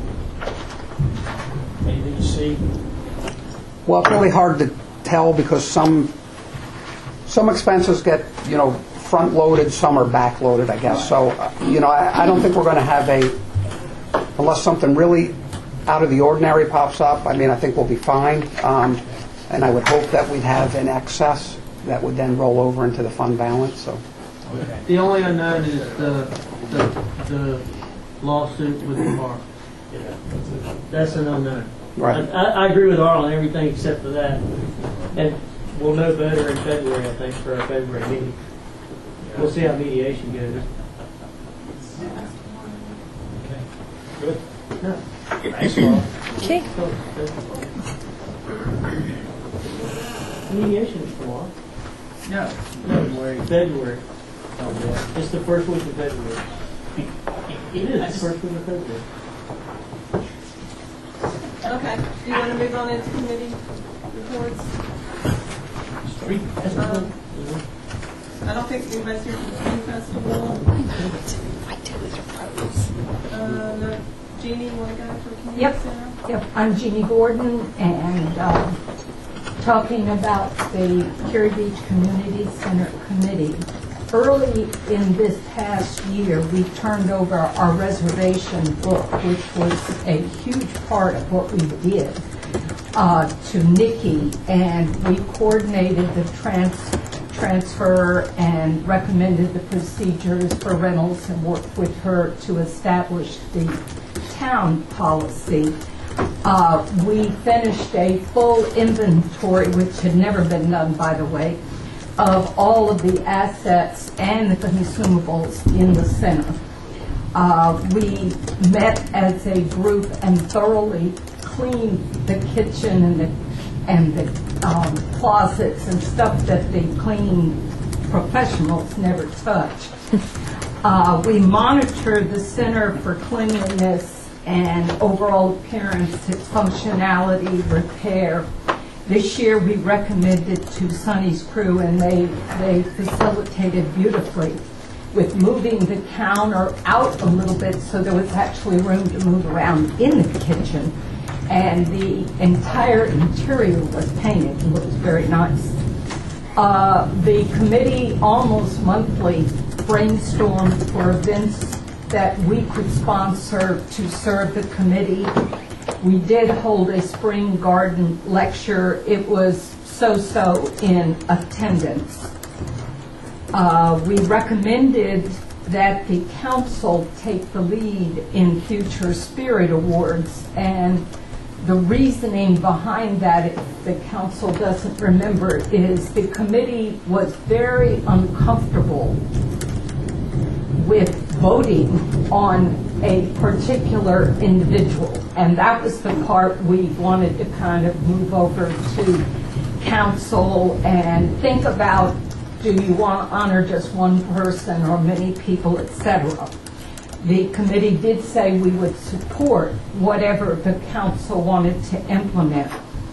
anything you see? Well, it's really hard to tell because some some expenses get, you know, front-loaded, some are back-loaded, I guess. So, uh, you know, I, I don't think we're going to have a, unless something really out of the ordinary pops up, I mean, I think we'll be fine. Um, and I would hope that we'd have an excess that would then roll over into the fund balance. So, Okay. The only unknown is the, the, the lawsuit with the park. That's an unknown. right. I, I agree with Arlen on everything except for that. And we'll know better in February, I think, for our February meeting. We'll see how mediation goes. Okay, good. No. Thanks, Paul. Okay. Mediation is tomorrow. No. February. February. It's the first week of February. It is the first week of February. Okay. Do you want to move on into committee reports? Um, I don't think anybody's here from the Spring Festival. Uh, no. Jeannie, you want to go for community Yep. center? Yep, I'm Jeannie Gordon, and um, talking about the Cary Beach Community Center Committee. Early in this past year, we turned over our reservation book, which was a huge part of what we did, uh, to Nikki, and we coordinated the trans transfer and recommended the procedures for rentals and worked with her to establish the town policy. Uh, we finished a full inventory, which had never been done, by the way, of all of the assets and the consumables in the center. Uh, we met as a group and thoroughly cleaned the kitchen and the and the um, closets and stuff that the cleaning professionals never touch. Uh, we monitored the center for cleanliness and overall appearance, its functionality, repair. This year we recommended to Sonny's crew, and they, they facilitated beautifully with moving the counter out a little bit so there was actually room to move around in the kitchen. And the entire interior was painted and looked very nice. Uh, the committee almost monthly brainstormed for events that we could sponsor to serve the committee. We did hold a spring garden lecture. It was so-so in attendance. Uh, we recommended that the council take the lead in future Spirit Awards, and the reasoning behind that, if the council doesn't remember, is the committee was very uncomfortable with voting on a particular individual. And that was the part we wanted to kind of move over to council and think about, do you want to honor just one person or many people, et cetera. The committee did say we would support whatever the council wanted to implement.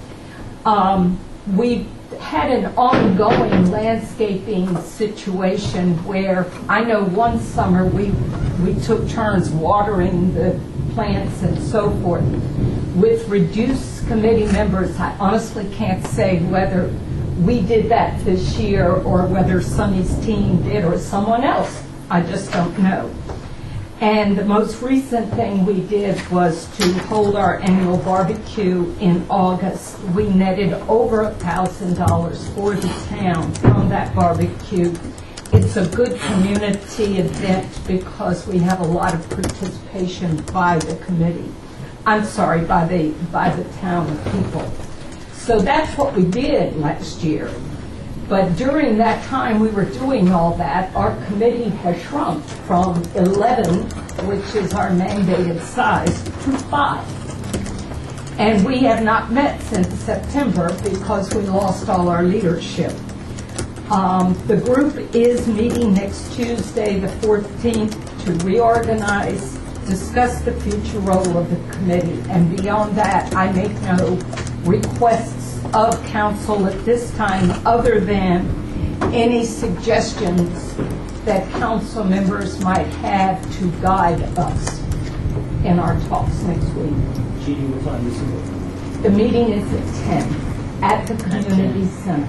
Um, we had an ongoing landscaping situation where I know one summer we we took turns watering the plants and so forth. With reduced committee members, I honestly can't say whether we did that this year or whether Sonny's team did or someone else. I just don't know. And the most recent thing we did was to hold our annual barbecue in August. We netted over a thousand dollars for the town from that barbecue. It's a good community event because we have a lot of participation by the committee. I'm sorry, by the by the town people. So that's what we did last year. But during that time we were doing all that, our committee has shrunk from eleven, which is our mandated size, to five. And we have not met since September because we lost all our leadership. Um, the group is meeting next Tuesday, the fourteenth, to reorganize, discuss the future role of the committee. And beyond that, I make no requests of council at this time other than any suggestions that council members might have to guide us in our talks next week. Judy, what time is it? The meeting is at ten at the community center.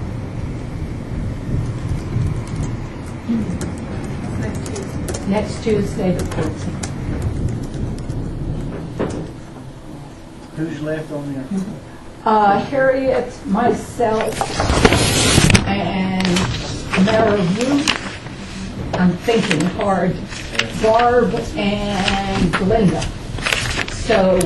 Next Tuesday. Next Tuesday, the fourteenth. Who's left on there? Uh, Harriet, myself, and Mara Ruth, I'm thinking hard, Barb, and Glenda. So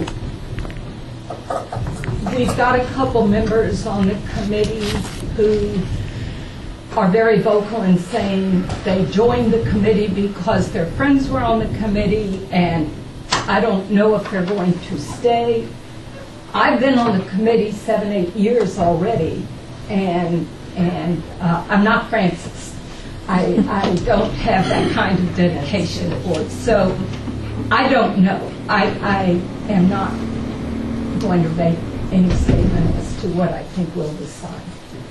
we've got a couple members on the committee who are very vocal in saying they joined the committee because their friends were on the committee, and I don't know if they're going to stay. I've been on the committee seven, eight years already, and and uh, I'm not Francis. I, I don't have that kind of dedication for it. So I don't know. I, I am not going to make any statement as to what I think we'll decide.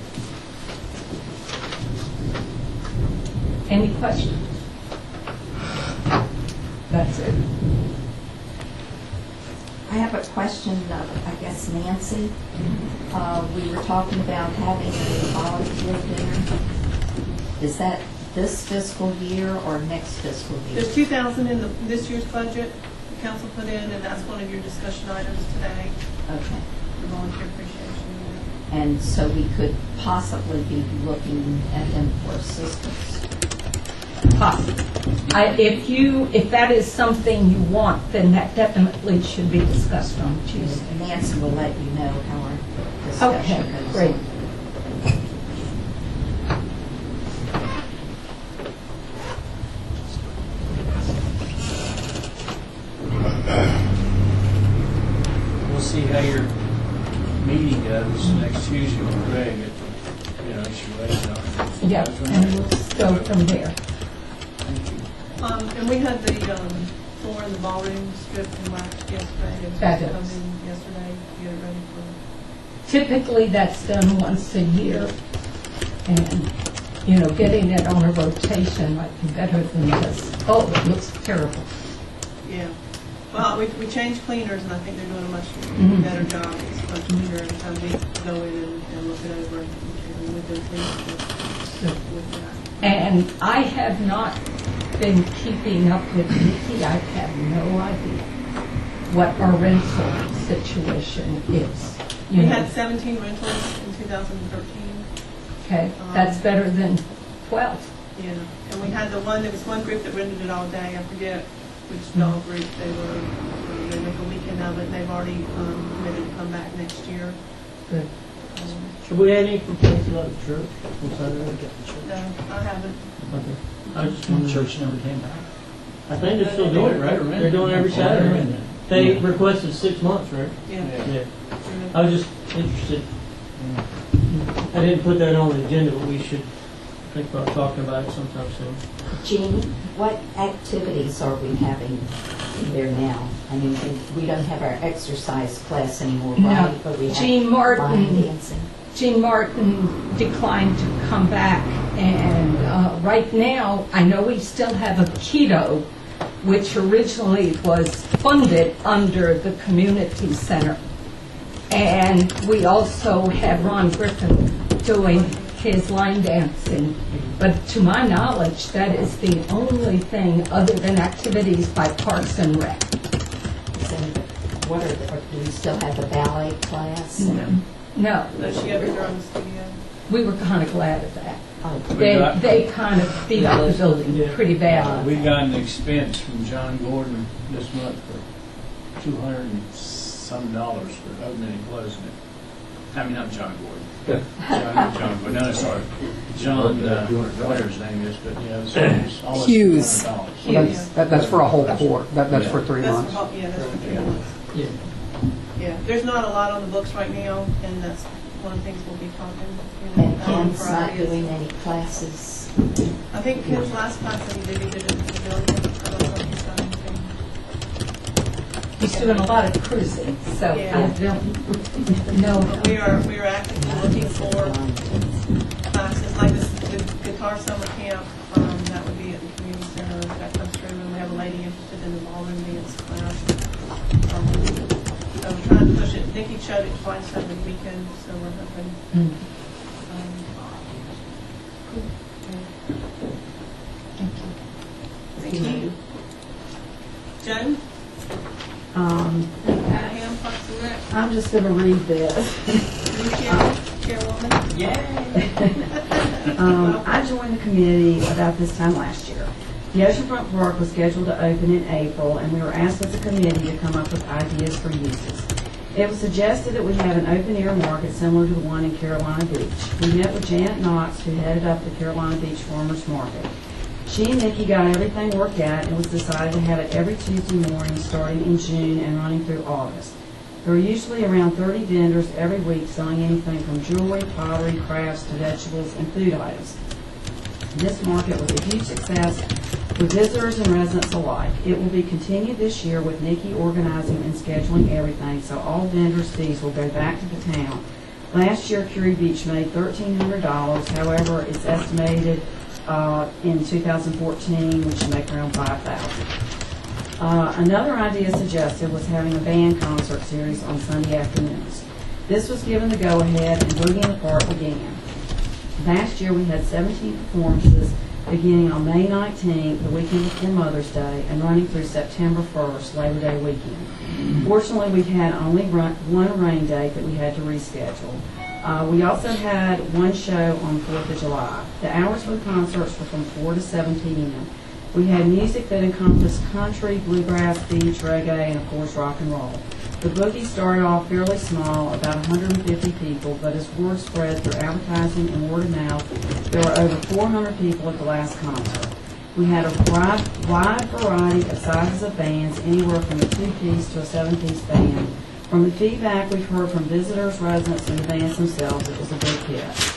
Any questions? That's it. I have a question of, I guess, Nancy. Uh, we were talking about having a volunteer dinner. Is that this fiscal year or next fiscal year? There's two thousand in the, this year's budget the council put in, and that's one of your discussion items today, Okay. the volunteer appreciation unit. And so we could possibly be looking at them for assistance. Possible. I, if you, if that is something you want, then that definitely should be discussed on Tuesday. Nancy will let you know how our discussion Okay, goes. great. It's usually with Greg at the, you know, issue later on. Yeah, and we'll just go from there. Um, and we had the, um, floor in the ballroom stripped and waxed yesterday. It was Fabulous. come in yesterday to get it ready for. Typically, that's done once a year, and, you know, getting it on a rotation might be better than this. Oh, it looks terrible. Yeah. Well, we, we changed cleaners, and I think they're doing a much Mhm. better job. It's much cleaner every time we go in and, and look it over, and we've been pleased with, with that. And I have not been keeping up with Nikki. I have no idea what our rental situation is. You We know, had seventeen rentals in two thousand thirteen. okay, that's better than twelve. Yeah, and we had the one, there was one group that rented it all day, I forget which dog group they were, um, they make a weekend of it, and they've already um, committed to come back next year. Good. Um, Have we had any complaints about the church? I'm sorry, I didn't get the church. No, I haven't. Okay. I just The wondered. church never came back. I think they're still doing it, right? They're doing it every Saturday. They requested six months, right? Yeah. Yeah. I was just interested. I didn't put that on the agenda, but we should think about talking about it sometime soon. Jeannie, what activities are we having there now? I mean, we don't have our exercise class anymore, No. right? But we have Jean line Martin, dancing. Jean Martin declined to come back, and uh, right now, I know we still have a keto, which originally was funded under the community center. And we also have Ron Griffin doing his line dancing. But to my knowledge, that is the only thing other than activities by Parks and Rec. So what are the, or do we still have the ballet class? No. No, No, she up there on the studio. we were kind of glad of that. Oh, We They, got- they kind of beat up the building pretty Uh, bad. We got an expense from John Gordon this month for two hundred and some dollars for opening and closing it. I mean, not John Gordon. John, John Gordon, no, sorry. John, uh, whatever his name is, but yeah, it's it's almost Hughes. two hundred dollars. Well, that's, that, that's for a whole quarter, that, that's for three That's months. for, yeah, that's for three months. Yeah. Yeah, there's not a lot on the books right now, and that's one of the things we'll be talking, you know, And on Ken's not Friday. doing any classes. I think Ken's last class that he did, he did it in the pavilion. I don't know if he's done anything. He's doing a lot of cruising, so I Yeah. don't know. We are, we are actively looking for classes like this, the guitar summer camp, um, that would be at the community center, if that comes through, and we have a lady interested in the ballroom dance class. Um, So we're trying to push it, Nikki showed it twice over the weekend, so we're hoping. Mm. um, Thank you. Thank you. Joan, Um, Hanahan, Parks and Rec, I'm just going to read this. new chair, chairwoman. Yay! um, I joined the committee about this time last year. The Oceanfront Park was scheduled to open in April, and we were asked as a committee to come up with ideas for uses. It was suggested that we have an open-air market similar to the one in Carolina Beach. We met with Janet Knox, who headed up the Carolina Beach Farmers Market. She and Nikki got everything worked out, and it was decided to have it every Tuesday morning starting in June and running through August. There are usually around thirty vendors every week selling anything from jewelry, pottery, crafts, to vegetables, and food items. This market was a huge success with visitors and residents alike. It will be continued this year with Nikki organizing and scheduling everything, so all vendors' fees will go back to the town. Last year, Curie Beach made thirteen hundred dollars. However, it's estimated uh, in two thousand fourteen we should make around five thousand dollars. Uh, another idea suggested was having a band concert series on Sunday afternoons. This was given the go-ahead, and Boogie in the Park began. Last year, we had seventeen performances beginning on May nineteenth, the weekend before Mother's Day, and running through September first, Labor Day weekend. Fortunately, we had only run, one rain date that we had to reschedule. Uh, we also had one show on fourth of July. The hours for the concerts were from four to seven p m We had music that encompassed country, bluegrass, beach, reggae, and of course rock and roll. The boogie started off fairly small, about one hundred fifty people, but as word spread through advertising and word of mouth, there were over four hundred people at the last concert. We had a wide, wide variety of sizes of bands, anywhere from a two-piece to a seven-piece band. From the feedback we've heard from visitors, residents, and the bands themselves, it was a big hit.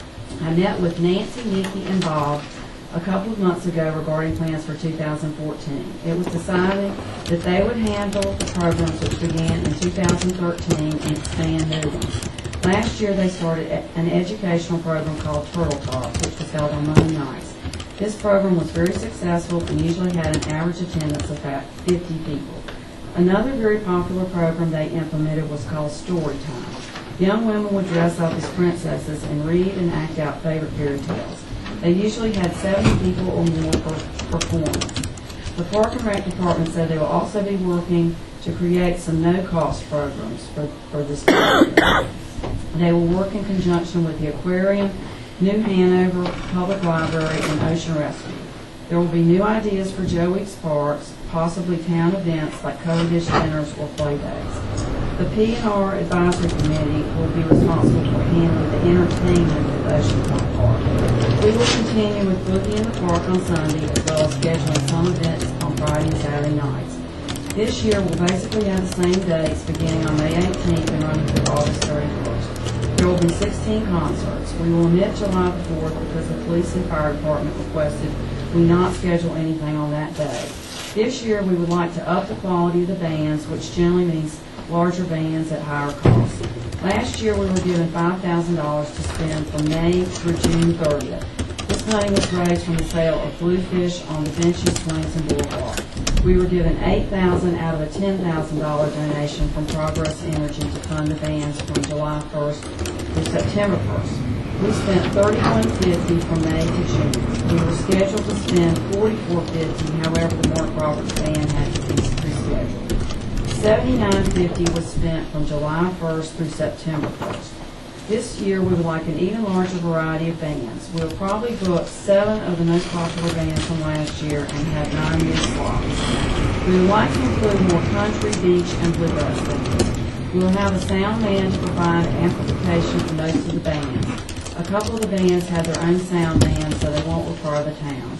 I met with Nancy, Nikki, and Bob a couple of months ago regarding plans for two thousand fourteen. It was decided that they would handle the programs which began in two thousand thirteen and expand new ones. Last year they started an educational program called Turtle Talks, which was held on Monday nights. This program was very successful and usually had an average attendance of about fifty people. Another very popular program they implemented was called Story Time. Young women would dress up as princesses and read and act out favorite fairy tales. They usually had seventy people or more per performance. The Park and Rec Department said they will also be working to create some no-cost programs for, for this program. They will work in conjunction with the Aquarium, New Hanover Public Library, and Ocean Rescue. There will be new ideas for Joe Weeks parks, possibly town events like co-dish dinners or play days. The P and R Advisory Committee will be responsible for handling the entertainment at Oceanfront Park. We will continue with Boogie in the Park on Sunday, as well as scheduling some events on Friday and Saturday nights. This year, we'll basically have the same dates beginning on May eighteenth and running through August thirty-first. There will be sixteen concerts. We will omit July the fourth because the police and fire department requested we not schedule anything on that day. This year, we would like to up the quality of the bands, which generally means larger bands at higher costs. Last year, we were given five thousand dollars to spend from May through June thirtieth. This money was raised from the sale of bluefish on the benches, swings, and boardwalk. We were given eight thousand dollars out of a ten thousand dollar donation from Progress Energy to fund the bands from July first through September first. We spent thirty-one fifty from May to June. We were scheduled to spend forty-four fifty, however, the Mark Roberts band had to be rescheduled. seventy-nine fifty was spent from July first through September first. This year, we would like an even larger variety of bands. We'll probably book seven of the most popular bands from last year and have nine new slots. We would like to include more country, beach, and bluegrass bands. We will have a sound man to provide amplification for most of the bands. A couple of the bands have their own sound man, so they won't require the town.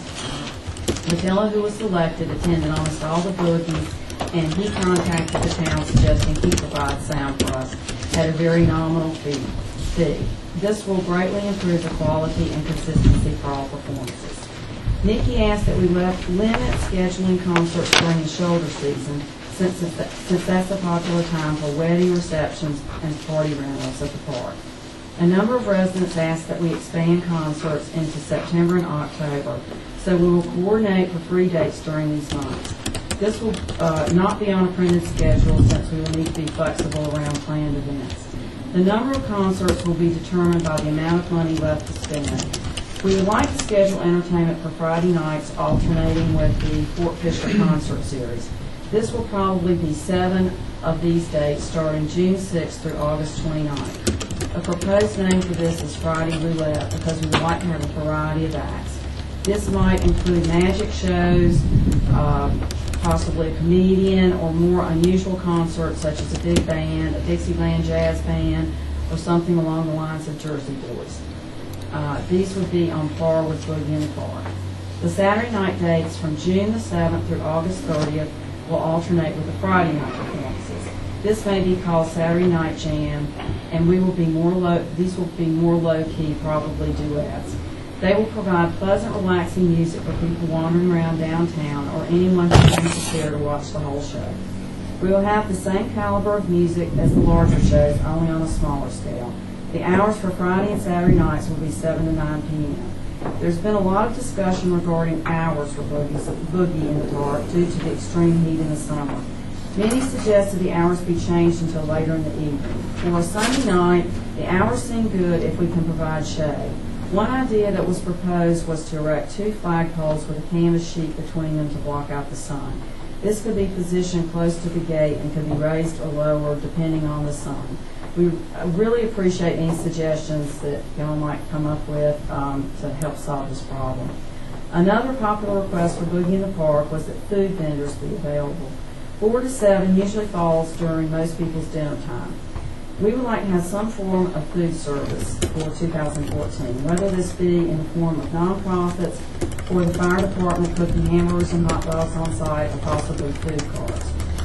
The fellow who was selected attended almost all the boogies, and he contacted the town suggesting he provide sound for us at a very nominal fee. fee. This will greatly improve the quality and consistency for all performances. Nikki asked that we left, limit scheduling concerts during the shoulder season, since, it's, since that's a popular time for wedding receptions and party rentals at the park. A number of residents asked that we expand concerts into September and October, so we will coordinate for free dates during these months. This will uh, not be on a printed schedule, since we will need to be flexible around planned events. The number of concerts will be determined by the amount of money left to spend. We would like to schedule entertainment for Friday nights, alternating with the Fort Fisher concert series. This will probably be seven of these dates, starting June sixth through August twenty-ninth. A proposed name for this is Friday Roulette, because we would like to have a variety of acts. This might include magic shows, uh, possibly a comedian, or more unusual concerts such as a big band, a Dixieland jazz band, or something along the lines of Jersey Boys. Uh, these would be on par with Boogie in the Park. The Saturday night dates from June the seventh through August thirtieth will alternate with the Friday night performances. This may be called Saturday Night Jam, and we will be more low, these will be more low-key, probably duets. They will provide pleasant, relaxing music for people wandering around downtown or anyone who wants to care to watch the whole show. We will have the same caliber of music as the larger shows, only on a smaller scale. The hours for Friday and Saturday nights will be seven to nine p m There's been a lot of discussion regarding hours for boogies, Boogie in the Park due to the extreme heat in the summer. Many suggested the hours be changed until later in the evening. For a Sunday night, the hours seem good if we can provide shade. One idea that was proposed was to erect two flagpoles with a canvas sheet between them to block out the sun. This could be positioned close to the gate and could be raised or lowered depending on the sun. We really appreciate any suggestions that y'all might come up with um, to help solve this problem. Another popular request for Boogie in the Park was that food vendors be available. Four to seven usually falls during most people's dinner time. We would like to have some form of food service for two thousand fourteen, whether this be in the form of nonprofits or the fire department cooking hamburgers and hot dogs on site, or possibly food carts.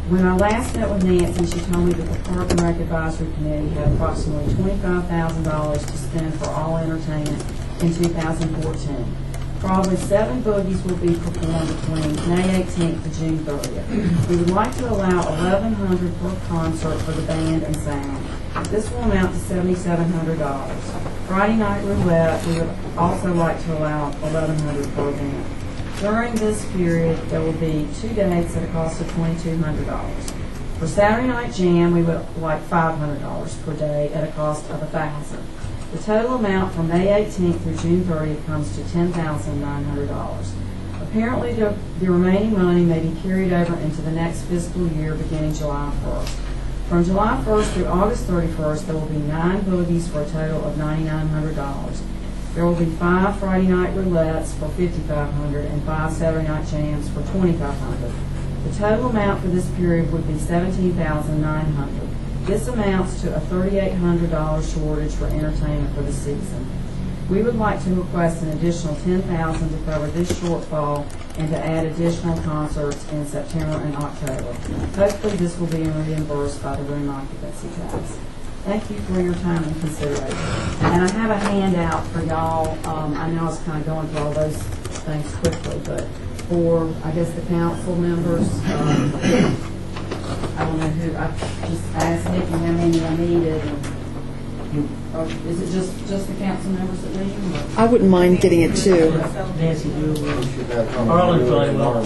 When I last met with Nancy, she told me that the Park and Rec Advisory Committee had approximately twenty-five thousand dollars to spend for all entertainment in two thousand fourteen. Probably seven boogies will be performed between May eighteenth to June thirtieth. We would like to allow eleven hundred dollars per concert for the band and sound. This will amount to seventy-seven hundred dollars. Friday night roulette, we would also like to allow eleven hundred dollars per event. During this period, there will be two dates at a cost of twenty-two hundred dollars. For Saturday night jam, we would like five hundred dollars per day at a cost of one thousand dollars. The total amount from May eighteenth through June thirtieth comes to ten thousand nine hundred dollars. Apparently, the, the remaining money may be carried over into the next fiscal year beginning July first. From July first through August thirty-first, there will be nine boogies for a total of nine thousand nine hundred dollars. There will be five Friday night roulettes for five thousand five hundred dollars and five Saturday night jams for twenty-five hundred dollars. The total amount for this period would be seventeen thousand nine hundred dollars. This amounts to a three thousand eight hundred dollars shortage for entertainment for the season. We would like to request an additional ten thousand dollars to cover this shortfall and to add additional concerts in September and October. Hopefully this will be reimbursed by the room occupancy tax. Thank you for your time and consideration. And I have a handout for y'all. Um, I know I was kind of going through all those things quickly, but for, I guess, the council members, um, I don't know who, I just asked Nikki how many I needed. And, or is it just, just the council members that need them? I wouldn't mind getting it too. Nancy, you Arlen probably will.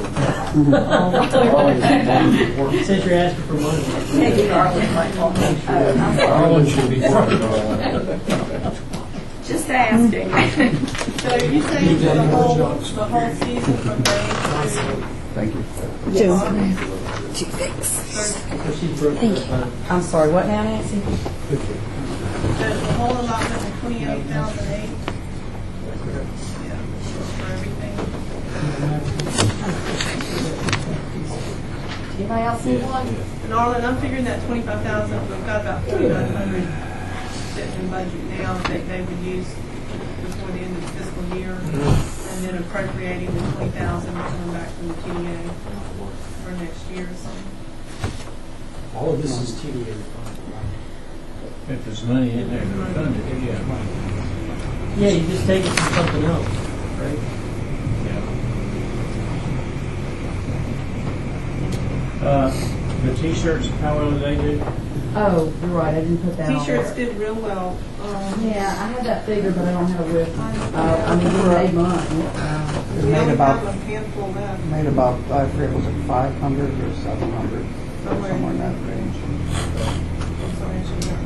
Since you're asking for money. Maybe Arlen might want to. Arlen should be part of Just asking. So are you saying for the whole, the whole season from May to? Thank you. June. Two things. Thank you. I'm sorry, what now, Nancy? The the whole allotment of twenty-eight thousand eight? Yeah, for everything. Anybody else need one? And Arlen, I'm figuring that twenty-five thousand, we've got about forty-nine hundred sitting in budget now that they would use before the end of the fiscal year, and then appropriating the twenty thousand coming back from the T D A for next year or something. All of this is T D A funded, right? If there's money in there, they're funded, yeah. Yeah, you just take it from something else, right? Uh, the t-shirts, how well do they do? Oh, you're right, I didn't put that on T-shirts there. did real well. Um, Yeah, I had that figure, but I don't have it with me. Uh, I mean, we made money. Uh, It We made only about, have a handful left. made about, I forget, was it five hundred or seven hundred? Somewhere. Somewhere in that range. I'm sorry, I should have.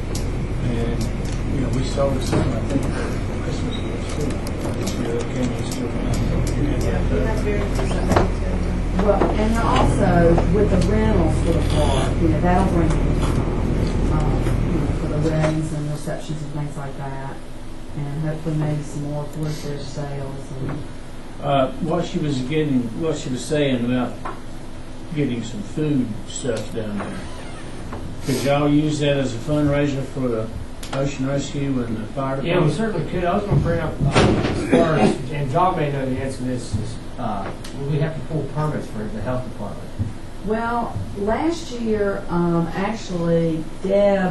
And, you know, we sold some, I think, for Christmas gifts too. This year, they came in still. Yeah, we have very few that we can. Well, and also with the rentals for the park, you know, that'll bring people to come, um, you know, for the weddings and receptions and things like that. And hopefully maybe some more food sales and. Uh, what she was getting, what she was saying about getting some food stuff down there. Could y'all use that as a fundraiser for the Ocean Rescue and the fire Yeah, we department? certainly could. I was going to bring up, uh, as far as, and John may know the answer to this, is uh, we have to pull permits for the health department. Well, last year, um, actually, Deb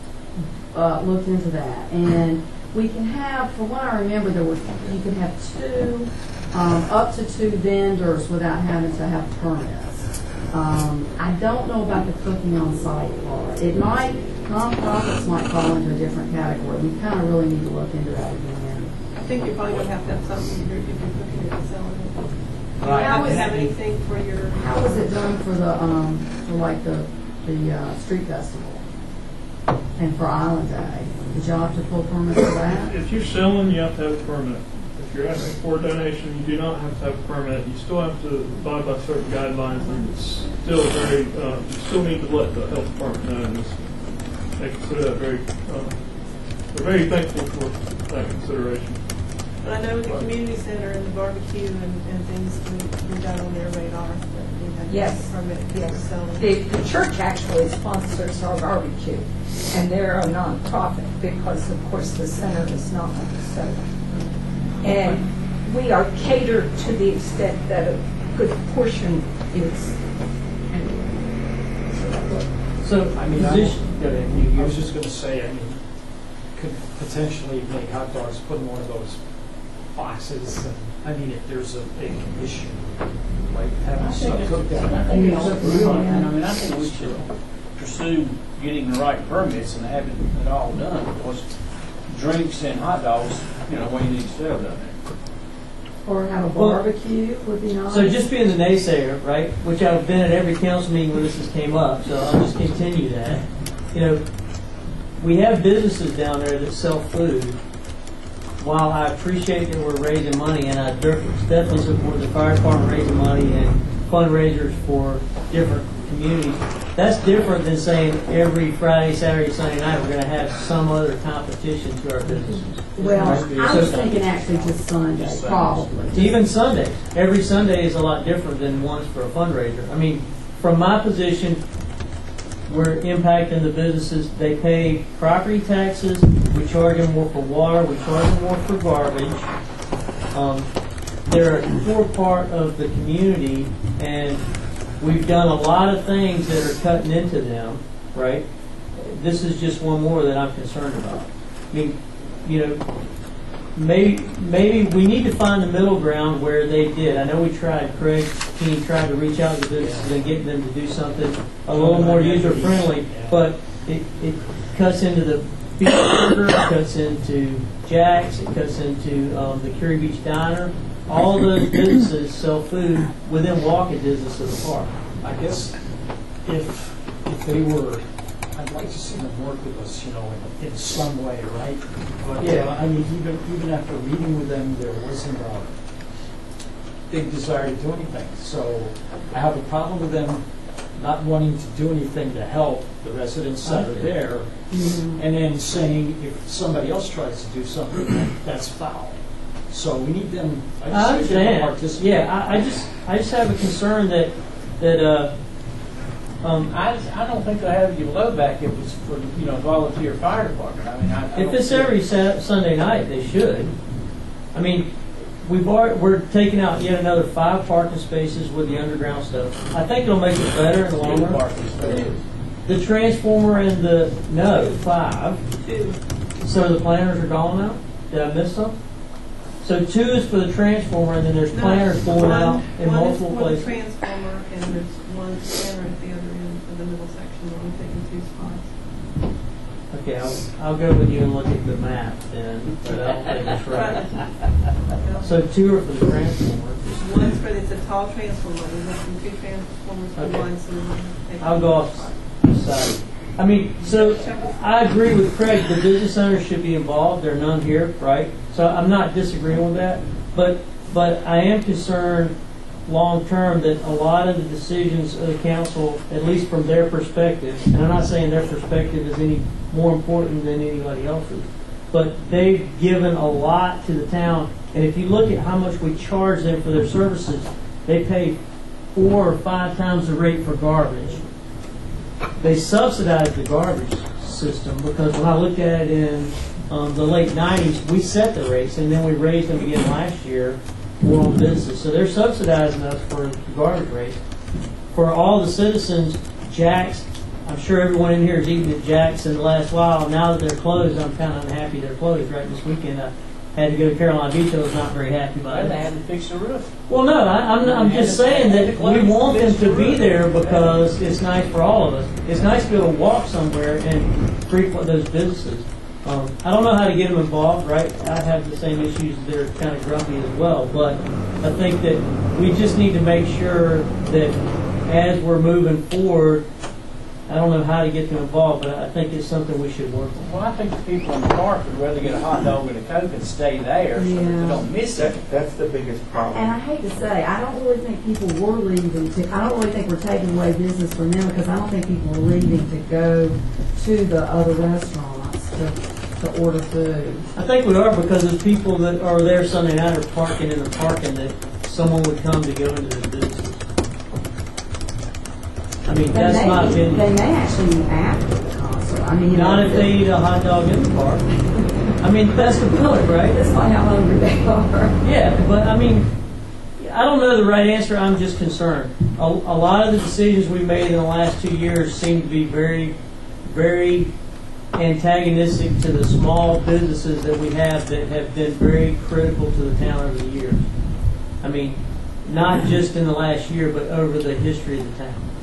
uh, looked into that, and we can have, from what I remember, there was you could have two, um, up to two vendors without having to have permits. Um, I don't know about the cooking on site part. It might, nonprofits might fall into a different category. We kind of really need to look into that again. I think you're probably going to have to have something if you're, if you're cooking it and selling it. Do you Right. have to have anything for your? How was it done for the, um, for like the, the, uh, street festival? And for Island Day? Did y'all have to pull permits for that? If you're selling, you have to have a permit. If you're asking for a donation, you do not have to have a permit. You still have to abide by certain guidelines, and it's still very, uh, you still need to let the health department know. And this- they consider that very, uh, they're very thankful for that consideration. But I know with the community center and the barbecue and, and things, we, we got on their radar that we had to Yes. have a permit for Yes. selling. The, the church actually sponsors our barbecue, and they're a nonprofit because, of course, the center is not. So, and we are catered to the extent that a good portion is So, I mean, I, position, go ahead, you- I you- was just going to say, I mean, could potentially make hot dogs, put in one of those boxes. And, I mean, if there's a big issue, like having I stuff think cooked it's, out. I think it's up to you. And I mean, I think we should pursue getting the right permits and having it all done, because drinks and hot dogs, you know, we need to sell down there. Or have a Well, barbecue would be nice. So just being the naysayer, right, which I've been at every council meeting where this has came up, so I'll just continue that. You know, we have businesses down there that sell food. While I appreciate that we're raising money, and I definitely support the fire department raising money and fundraisers for different communities, that's different than saying every Friday, Saturday, Sunday night we're going to have some other competition to our businesses. Well, I was So- thinking actually just Sunday, probably. Even Sundays. Every Sunday is a lot different than once for a fundraiser. I mean, from my position, we're impacting the businesses. They pay property taxes. We charge them more for water. We charge them more for garbage. Um, they're a core part of the community, and we've done a lot of things that are cutting into them, right? This is just one more that I'm concerned about. I mean, you know, maybe maybe we need to find the middle ground where they did. I know we tried. Craig Keene tried to reach out to businesses and get them to do something a little more user friendly, but it, it cuts into the Beach Burger, it cuts into Jack's, it cuts into um, the Curie Beach Diner. All those businesses sell food within walking distance of the park. I guess if if they were, I'd like to see them work with us, you know, in, in some way, right? But Yeah. uh, I mean, even even after meeting with them, there wasn't a big desire to do anything. So I have a problem with them not wanting to do anything to help the residents that are there, and then saying if somebody else tries to do something, that's foul. So we need them. I I just need them to understand. participate. Yeah, I, I just I just have a concern that that uh, um, I, I don't think they have you low back if it's for, you know, volunteer fire department. I mean, I, I if don't it's think- every Sa- Sunday night, they should. I mean, we've already, we're taking out yet another five parking spaces with the underground stuff. I think it'll make it better in the long run. Parking spaces. The transformer and the no five. So the planters are gone now. Did I miss something? So two is for the transformer, and then there's planters going One- out in one is multiple for the places. transformer, and there's one planter at the other end of the middle section, where I'm taking two spots. Okay, I'll, I'll go with you and look at the map then, but I don't think it's right. So two are for the transformer. One's for, it's a tall transformer, there's actually two transformers for Okay. one, so we're taking I'll go off the side. I mean, so I agree with Craig, the business owners should be involved, there are none here, right? So I'm not disagreeing with that, but, but I am concerned long-term that a lot of the decisions of the council, at least from their perspective, and I'm not saying their perspective is any more important than anybody else's, but they've given a lot to the town, and if you look at how much we charge them for their services, they pay four or five times the rate for garbage. They subsidized the garbage system because when I looked at it in um, the late nineties, we set the rates and then we raised them again last year for on business. So they're subsidizing us for the garbage rate. For all the citizens, Jack's, I'm sure everyone in here has eaten at Jack's in the last while. Now that they're closed, I'm kind of unhappy they're closed. Right this weekend, I had to go to Carolina Beach. I was not very happy about And they it. had to fix the roof. Well, no, I, I'm, I'm just saying that we want them to be there because it's nice for all of us. It's nice to be able to walk somewhere and frequent those businesses. Um, I don't know how to get them involved, right? I have the same issues. They're kind of grumpy as well. But I think that we just need to make sure that as we're moving forward, I don't know how to get them involved, but I think it's something we should work on. Well, I think the people in the park would rather get a hot dog and a Coke and stay there so that they Yeah. don't miss it. That's the biggest problem. And I hate to say, I don't really think people were leaving to, I don't really think we're taking away business from them because I don't think people were leaving to go to the other restaurants to, to order food. I think we are because of people that are there Sunday night are parking in the parking that someone would come to go into the businesses. I mean, They that's may, my opinion. They may actually eat after the concert. I mean, you Not know, if they eat a hot dog in the park. I mean, that's the point, right? That's not how hungry they are. Yeah, but I mean, I don't know the right answer. I'm just concerned. A, a lot of the decisions we made in the last two years seem to be very, very antagonistic to the small businesses that we have that have been very critical to the town over the years. I mean, not just in the last year, but over the history of the town.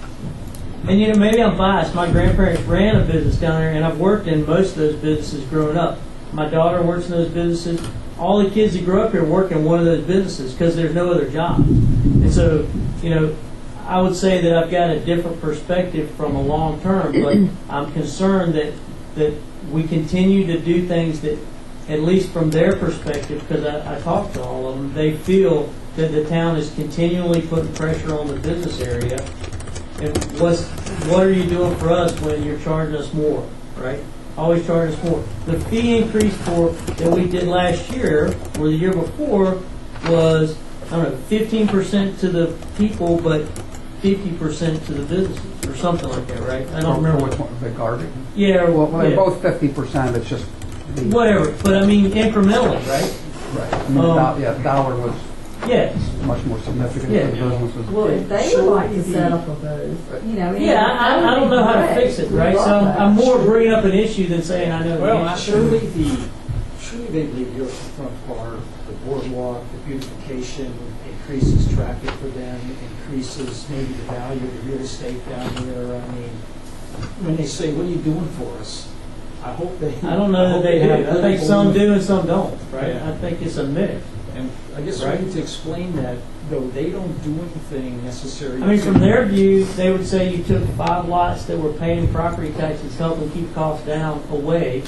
And you know, maybe I'm biased. My grandparents ran a business down there, and I've worked in most of those businesses growing up. My daughter works in those businesses. All the kids that grow up here work in one of those businesses because there's no other job. And so, you know, I would say that I've got a different perspective from a long term, but I'm concerned that that we continue to do things that, at least from their perspective, because I, I talked to all of them, they feel that the town is continually putting pressure on the business area. And what's, what are you doing for us when you're charging us more, right? Always charging us more. The fee increase for that we did last year, or the year before, was, I don't know, fifteen percent to the people, but fifty percent to the businesses, or something like that, right? I don't remember. Which one, the garbage? Yeah, or, Well, they're yeah. both fifty percent, it's just the... Whatever, but I mean incrementally, right? Right. I mean, Um, do- yeah, the dollar was Yes. much more significant Yeah. to the businesses. Well, if they would like to set up a booth, you know. Yeah, I, I don't know how to fix it, right? So I'm, I'm more bringing up an issue than saying I know the Well, answer. surely the, surely they believe the oceanfront park, the boardwalk, the beautification increases traffic for them, increases maybe the value of the real estate down there. I mean, when they say, what are you doing for us? I hope they. I don't know that hope they do. have I think people some who- do and some don't, right? Yeah. I think it's a mix. And I guess Right. we need to explain that, though they don't do anything necessary. I mean, from their view, they would say you took five lots that were paying property taxes, helping keep costs down away,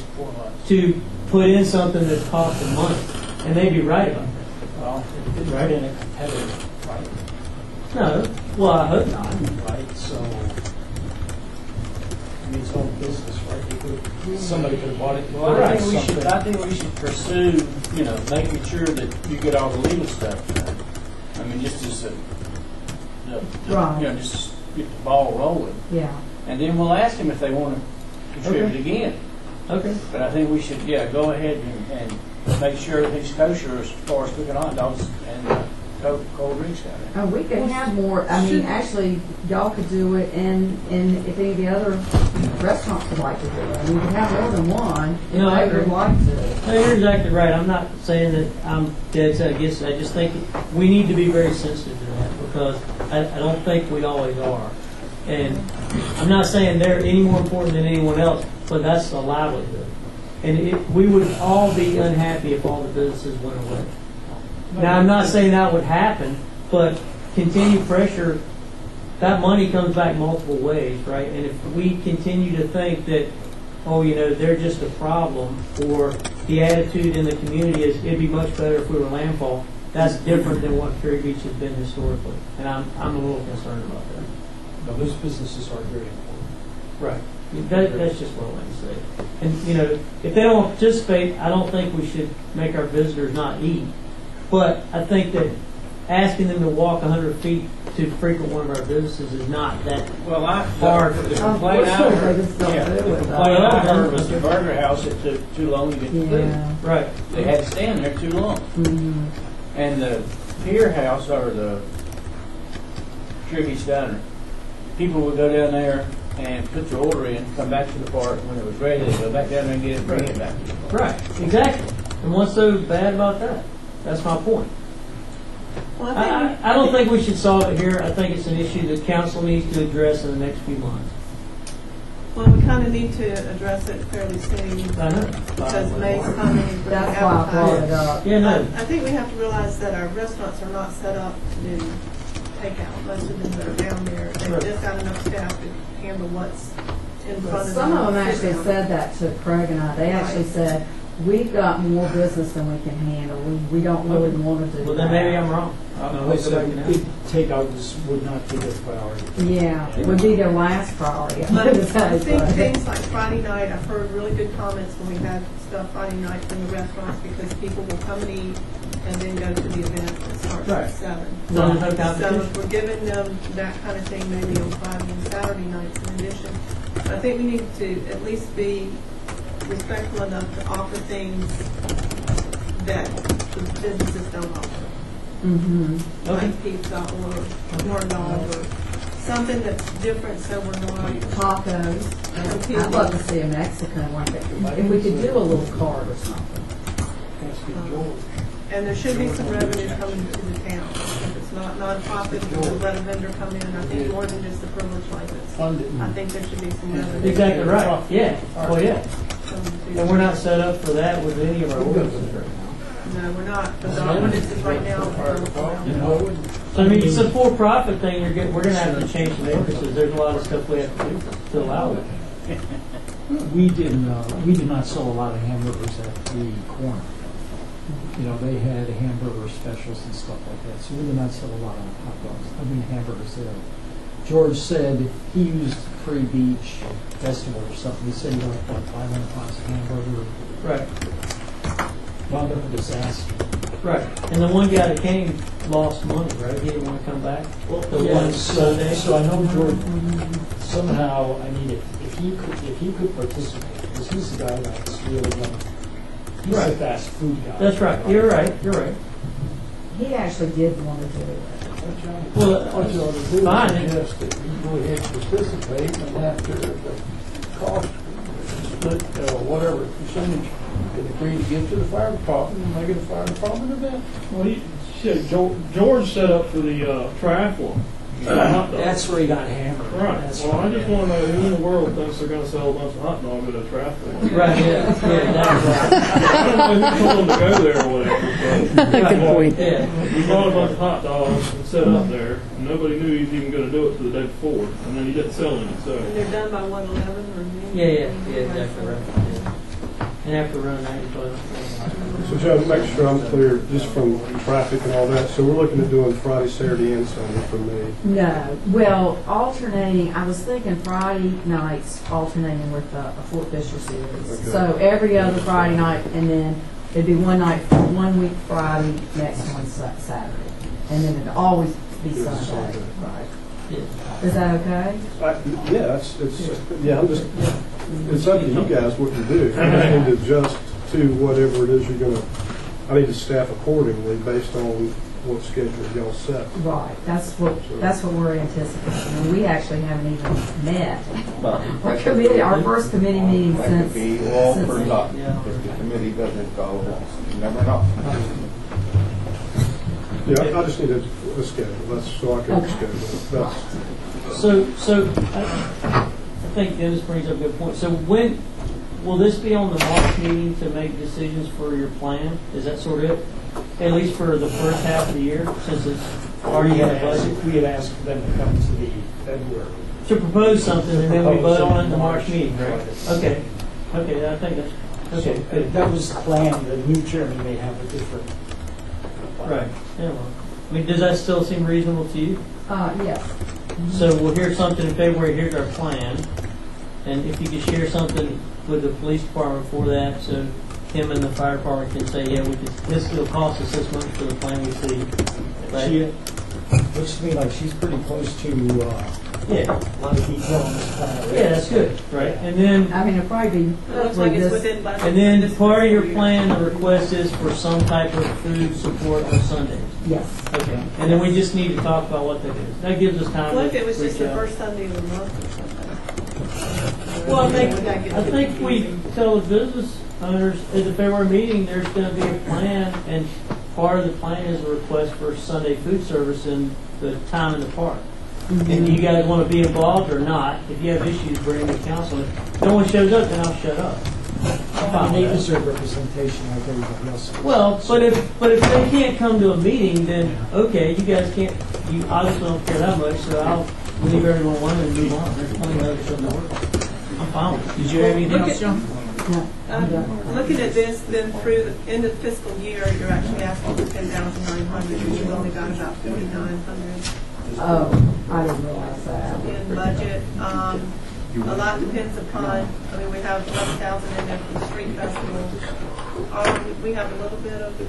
to put in something that's costing money. And they'd be right about that. Well, it didn't Right. put in a competitive fight, No, well, I hope not. right? So, I mean, it's all business, right? They could, somebody could have bought it. Well, I think we something. should, I think we should pursue, you know, making sure that you get all the legal stuff done. I mean, just as a, the, the, Right. you know, just get the ball rolling. Yeah. And then we'll ask them if they want to contribute Okay. again. Okay. But I think we should, yeah, go ahead and, and make sure everything's kosher as far as cooking hot dogs and uh, cold, cold drinks down there. Oh, we could have more, I mean, actually, y'all could do it, and, and if any of the other restaurants would like to do it, I mean, we could have more than one, if No, I they would agree. like to. No, you're exactly right. I'm not saying that I'm dead set against it. I just think we need to be very sensitive to that because I, I don't think we always are. And I'm not saying they're any more important than anyone else, but that's a livelihood. And it, we would all be unhappy if all the businesses went away. Now, I'm not saying that would happen, but continued pressure, that money comes back multiple ways, right? And if we continue to think that, oh, you know, they're just a problem, or the attitude in the community is it'd be much better if we were landfall, that's different than what Prairie Beach has been historically. And I'm, I'm a little concerned about that. No, those businesses are very important. Right. That, that's just what I want to say. And, you know, if they don't participate, I don't think we should make our visitors not eat. But I think that asking them to walk one hundred feet to frequent one of our businesses is not that Well, I, hard. the, the complaint I heard, yeah, the complaint I heard was the burger house, it took too long to get the food. Yeah. Right. They had to stand there too long. Mhm. And the pier house, or the Tribute Diner, people would go down there and put their order in, come back to the park. When it was ready, they'd go back down there and get it, bring it back to the park. Right. Exactly. And what's so bad about that? That's my point. Well, I I, think I I don't think we should solve it here. I think it's an issue that council needs to address in the next few months. we, well, we kind of need to address it fairly soon I know. because May's coming. and we're That's why I brought it up. Yeah, no. I think we have to realize that our restaurants are not set up to do takeout. Most of them that are down there, they've Right. just got enough staff to handle what's in front of them. Some of them Sit actually down. said that to Craig and I. They actually said, we've got more business than we can handle. We, we don't really want to do that. Well, then maybe I'm wrong. I'll No, go they said back now. big takeout would not be their priority. Yeah, it would be their last priority. But I would say, I think but- things like Friday night, I've heard really good comments when we have stuff Friday night from the restaurants because people will come and eat and then go to the event that starts Right. at seven. So there's no So competition. if we're giving them that kind of thing maybe on Friday and Saturday nights in addition, I think we need to at least be respectful enough to offer things that the businesses don't offer. Mm-hmm. Okay. like pizza or corn dog or something that's different so we're not. Tacos. I'd love to see a Mexican one. If we could do a little card or something. Um, And there should be some revenue coming to the town. If it's not nonprofit, we'll let a vendor come in. I think more than just the privilege license. I think there should be some revenue. Exactly right, yeah, well, yeah. And we're not set up for that with any of our ordinances right now. No, we're not, but the ordinance is right now. So I mean, it's a for-profit thing, you're get, we're gonna have to change some ordinances, there's a lot of stuff we have to do to allow it. We didn't, uh, we did not sell a lot of hamburgers at the corner. You know, they had hamburger specials and stuff like that, so we did not sell a lot of hot dogs, I mean hamburgers there. George said he used Free Beach Festival or something, he said he got like five hundred pounds of hamburger. Right. Wound up a disaster. Right, and the one guy that came lost money, right, he didn't wanna come back? The Yeah, one so, Sunday? so I know George, somehow, I mean, if, if he could, if he could participate, because he's the guy that's really going, he's Right. a fast food guy. That's right, you're right, you're right. He actually did want to do it. Well, What you ought to do fine. is just that you go ahead and participate, and after the cost split, uh, whatever percentage you can agree to give to the fire department, and make it a fire department event. Well, he, shit, George, George set up for the uh, triathlon. Hot dog. That's where he got hammered. Right. That's Well, I right. just want to know who in the world thinks they're going to sell a bunch of hot dogs at a triathlon. Right, yeah, yeah, that's right. I don't know who told them to go there or whatever. Good point. Yeah. He bought a bunch of hot dogs and set up there, and nobody knew he was even going to do it till the day before, and then he didn't sell any. So And they're done by one eleven or? Yeah, yeah, yeah, exactly right. Yeah. And after running that, you probably. So Joe, make sure I'm clear, just from traffic and all that, so we're looking at doing Friday, Saturday, and Sunday for me. No, well, alternating, I was thinking Friday nights alternating with a, a Fort Fisher series. Okay. So every other Friday night, and then it'd be one night, one week Friday, next one Sa- Saturday. And then it'd always be Good Sunday. Sunday. Right. Yeah. Is that okay? I, yeah, it's, it's, yeah, I'm just, it's up to you guys what to do. I just need to adjust to whatever it is you're gonna, I need to staff accordingly based on what schedule y'all set. Right, that's what, that's what we're anticipating. And we actually haven't even met. Our committee, our first committee meeting That since. could be all since- for naught if the committee doesn't go. You never know. Yeah, I I just need a, a schedule, that's so I can Okay. schedule it. That's, So, so I, I think Dennis brings up a good point. So when, will this be on the March meeting to make decisions for your plan? Is that sort of it? At least for the first half of the year, since it's already We in had the budget? asked, we had asked them to come to the February. To propose something and then we Propose vote on it in in the March March. meeting, right? Right. Okay, okay, I think that's, So okay, uh, good. that was the plan. The new chairman may have a different. Right, yeah, well, I mean, does that still seem reasonable to you? Uh, yes. So we'll hear something in February, here's our plan, and if you could share something with the police department for that, so him and the fire department can say, yeah, we could, this will cost us this much for the plan we see. Right? She, looks to me like she's pretty close to uh, Yeah, a lot of detail on this plan. already. yeah, that's good, right? And then, I mean, it'll probably be. It looks like it's this- within budget. and then This part of your fiscal year. plan, the request is for some type of food support on Sundays. Yes. Okay, and then we just need to talk about what that is. That gives us time to What if it was just reach the out. first Sunday of the month or something? Well, I think, We gotta get I to think the we meeting. tell the business owners at the February meeting, there's gonna be a plan, and part of the plan is a request for Sunday food service in the time in the park. And you guys wanna be involved or not? If you have issues, bring them to council. If no one shows up, then I'll shut up. I'm fine They with that. deserve representation like everybody else. Well, but if, but if they can't come to a meeting, then, okay, you guys can't, you obviously don't care that much, so I'll leave everyone alone and move on. There's plenty of other stuff to work on. I'm fine with it. Did you have anything Look else, at- John? Um, Looking at this, then through the end of the fiscal year, you're actually asking for ten thousand nine hundred, and you've only got about forty-nine hundred Oh, I didn't realize that. in budget. Um, a lot depends upon, I mean, we have eleven thousand in there for the street festival. Um, we have a little bit of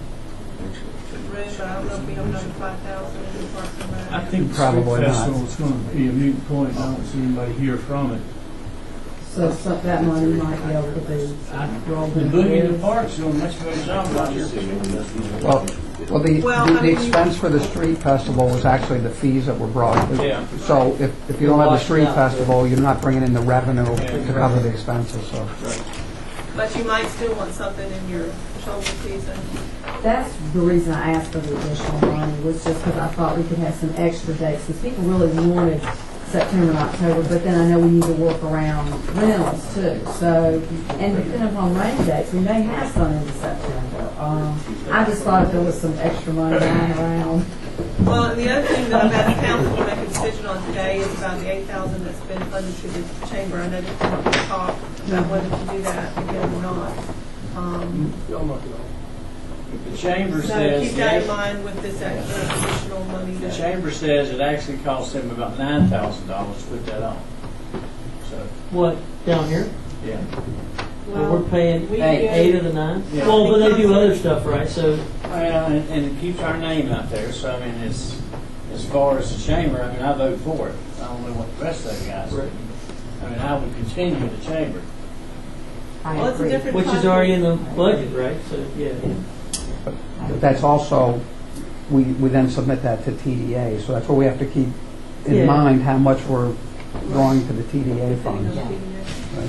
room, but I don't know if we have another five thousand in the parks and Rec. I think Probably Street not. Festival is going to be a moot point. I don't see anybody hear from it. So some, that money might be able to be rolled The in Boogie in the there. Park's doing a much better job about this. Well, Well, the, Well, the, I the mean, expense for the street festival was actually the fees that were brought. Yeah. So if, if you don't have the street Washed out. festival, you're not bringing in the revenue to cover the expenses, so. But you might still want something in your shoulder season. That's the reason I asked for the additional money, was just because I thought we could have some extra dates, because people really wanted September and October, but then I know we need to work around rentals too. So, and depending upon rain dates, we may have some in September. Um, I just thought if there was some extra money lying around. Well, and the other thing that I've asked council to make a decision on today is about the eight thousand that's been funded to the chamber. I know there's been a talk about whether to do that again or not. Um, Y'all knock it off. The chamber so says. keep that in mind with this extra additional money. The that- chamber says it actually costs them about nine thousand dollars to put that on. So, What, down here? yeah. Well, we're paying we eight, get- eight of the nine? Yeah. Well, but they do other stuff, right? So, Well, and, and it keeps our name out there, so I mean, it's, as far as the chamber, I mean, I vote for it. I don't know what the rest of the guys do. I mean, I would continue with the chamber. Well, it's a different which is type of- already in the budget, right? So, yeah. But that's also, we, we then submit that to T D A, so that's what we have to keep in Yeah. mind, how much we're drawing to the T D A funds. Right.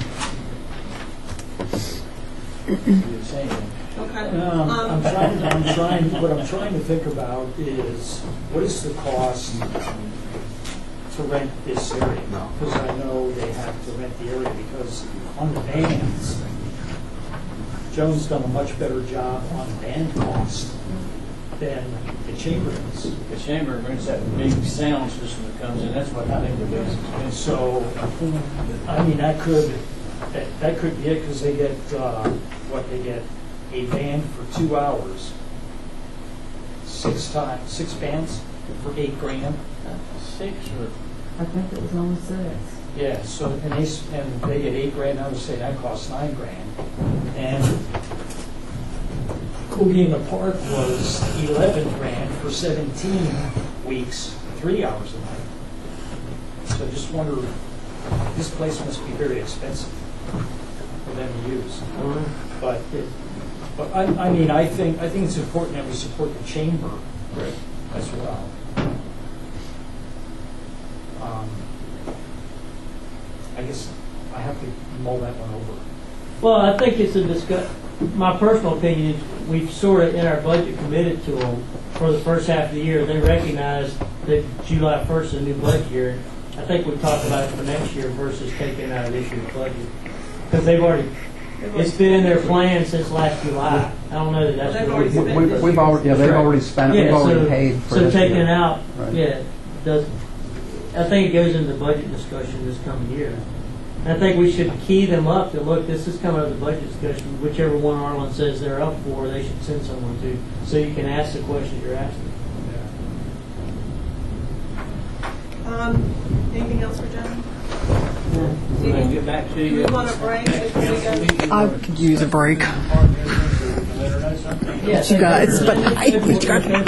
Okay. Um, Um, I'm trying, I'm trying, what I'm trying to think about is, what is the cost to rent this area? Because I know they have to rent the area, because on the bands, Joan's done a much better job on band cost than the chamber does. The chamber brings that big sound system that comes in, that's what I think they're doing. And so, I mean, that could, that, that could be it, because they get, uh, what, they get a band for two hours, six times, six bands for eight grand. Six or? I think it was only six. Yeah, so, and they, s- and they get eight grand, I would say that costs nine grand. And Coogie in the Park was eleven grand for seventeen weeks, three hours a night. So I just wonder, this place must be very expensive for them to use. But, but I, I mean, I think, I think it's important that we support the chamber as well. Um, I guess I have to mull that one over. Well, I think it's a discuss. My personal opinion is we've sort of in our budget committed to them for the first half of the year. They recognize that July first is a new budget year. I think we talked about it for next year versus taking it out of this year's budget because they've already. It's been in their plan since last July. I don't know that that's They've really. already We- we- We've already, yeah, they've already spent it, we've Yeah, already so- paid for So this taking year. it out, Right. yeah, does. I think it goes into the budget discussion this coming year. And I think we should key them up to look. This is coming out of the budget discussion. Whichever one Arlen says they're up for, they should send someone to, so you can ask the questions you're asking. Um, anything else for John? We're going to get back to Do you. we want a break? If we go- I could use a break. Yes, You guys, but I- Is it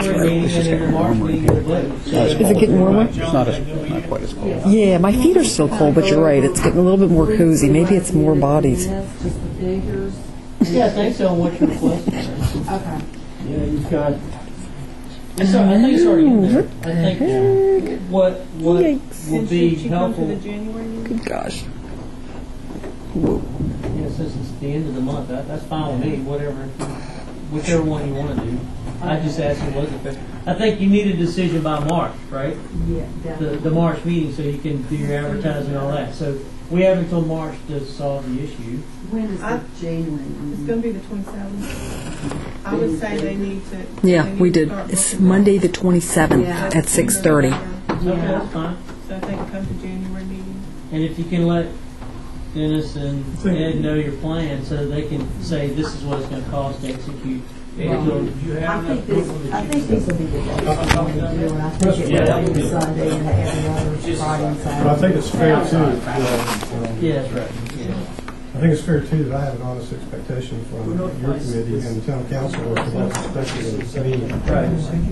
getting warmer? It's not as, not quite as cold. Yeah, my feet are still cold, but you're right. It's getting a little bit more cozy. Maybe it's more bodies. Just the figures. Yeah, I think so. What's your request? Okay. Yeah, you've got. It's, al- I think it's already in there. I think uh, what what will And be should she come to helpful. the January meeting? Good gosh. Yeah, since it's the end of the month, that, that's fine with me. Whatever, whichever one you want to do. I just asked you was it fair. I think you need a decision by March, right? Yeah, The definitely. the March meeting, so you can do your advertising and all that. So we have until March to solve the issue. When is I- the January? It's going to be the twenty-seventh. I would say they need to. Yeah, they need we to did. start It's booking. Monday the twenty-seventh Yeah. at six thirty. Okay, that's fine. So I think come to January meeting. And if you can let Dennis and Ed know your plan so they can say this is what it's going to cost to execute. until- I think this, I think these will be the days we're going to do, and I think it will be Sunday and every other Friday and Saturday. But I think it's fair too, that, Yeah, that's right. Yeah. I think it's fair too that I have an honest expectation from your committee and the town council, because that's especially me, from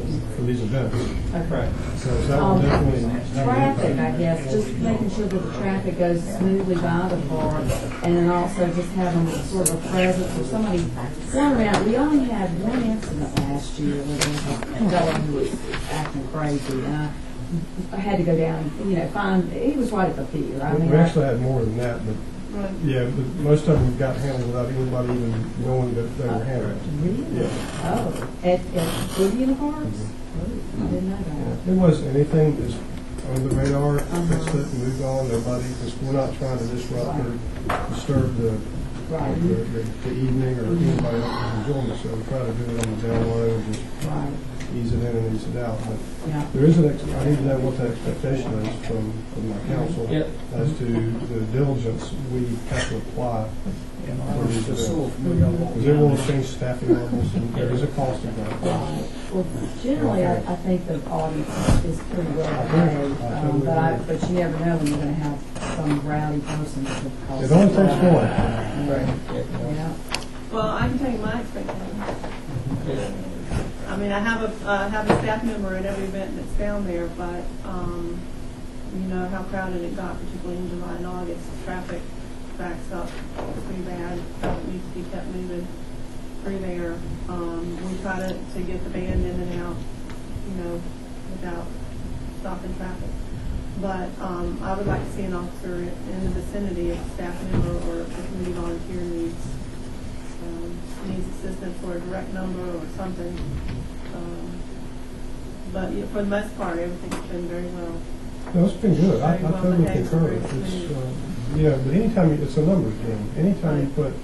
these events. Okay. So that will Um, definitely have an Traffic, I impact. guess, just making sure that the traffic goes smoothly by the park, and then also just having sort of a presence or somebody going around. We only had one incident last year where there was a fellow who was acting crazy, and I, I had to go down, you know, find, he was right at the pier. I mean, We I- actually had more than that, but, yeah, but most of them got handled without anybody even knowing that they were handled. Really? Yeah. Oh, at, at Booty in the Parks? I didn't know that. It wasn't anything that's on the radar, Uh-huh. that's it, moved on, nobody, because we're not trying to disrupt or disturb the, Right. the, the the evening or anybody else's enjoyment, so we try to do it on the down low and just Right. ease it in and ease it out. But Yeah. there is an, ex- I need to know what the expectation is from, from my council Yep. as to the diligence we have to apply for these events. Because it will change staffing levels, and there is a cost of that. Well, generally, I, I think the audience is pretty well behaved, I um, totally but I, agree. but you never know when you're gonna have some rowdy person that could cause. It only takes trouble. one. Yeah. Well, I can tell you my expectations. I mean, I have a, uh, have a staff member at every event that's down there, but, um, you know how crowded it got, particularly in July and August. Traffic backs up pretty bad, traffic needs to be kept moving through there. Um, we try to, to get the band in and out, you know, without stopping traffic. But, um, I would like to see an officer in the vicinity if a staff member or a community volunteer needs Um, needs assistance or a direct number or something. Um, but yeah, for the most part, everything's been very well. No, it's been good. I, I Very well totally behaved, concur. very It's, committed. uh, yeah, but anytime, you- it's a numbers game. Anytime you put,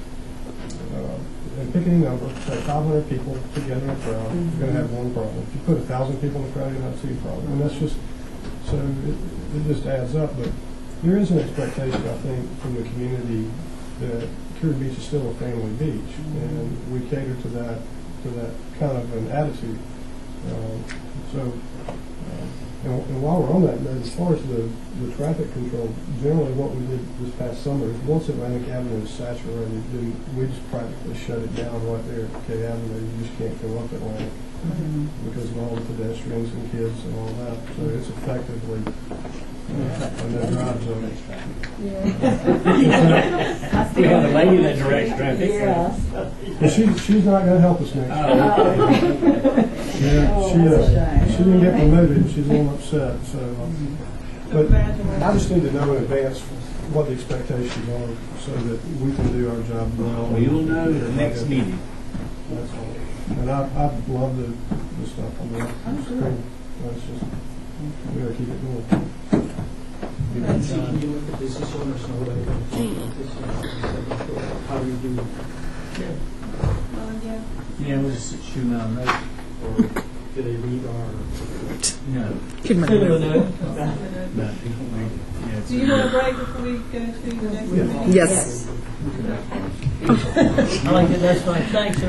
uh, and pick any number, say five hundred people together in a crowd, you're gonna have one problem. If you put a thousand people in a crowd, you're gonna have two problems. And that's just, so it, it just adds up. But there is an expectation, I think, from the community that Curie Beach is still a family beach, and we cater to that, to that kind of an attitude. Um, so, uh, and, and while we're on that note, as far as the, the traffic control, generally what we did this past summer is once Atlantic Avenue is saturated, then we just practically shut it down right there at K Avenue. You just can't go up Atlantic Mhm. because of all the pedestrians and kids and all that. So it's effectively uh, a no drive zone. We have a lady that directs traffic. Yes. Well, she, she's not going to help us next year. Oh. Yeah, Oh, she, that's a uh, shame. she didn't get promoted, and she's a little upset, so. um, But I just need to know in advance what the expectations are, so that we can do our job well. Well, you'll know at the next meeting. That's all. And I, I love the, the stuff, I mean, it's cool. It's just, we gotta keep it going. Nancy, can you look at business owners know what how do you do? Well, yeah. Yeah, we'll just shoot them out a note. Or do they read our? No. Give them a note. No, people make it. Yeah, it's Do you want a break before we go to the next Yeah. meeting? Yes. I like it, that's fine, thanks.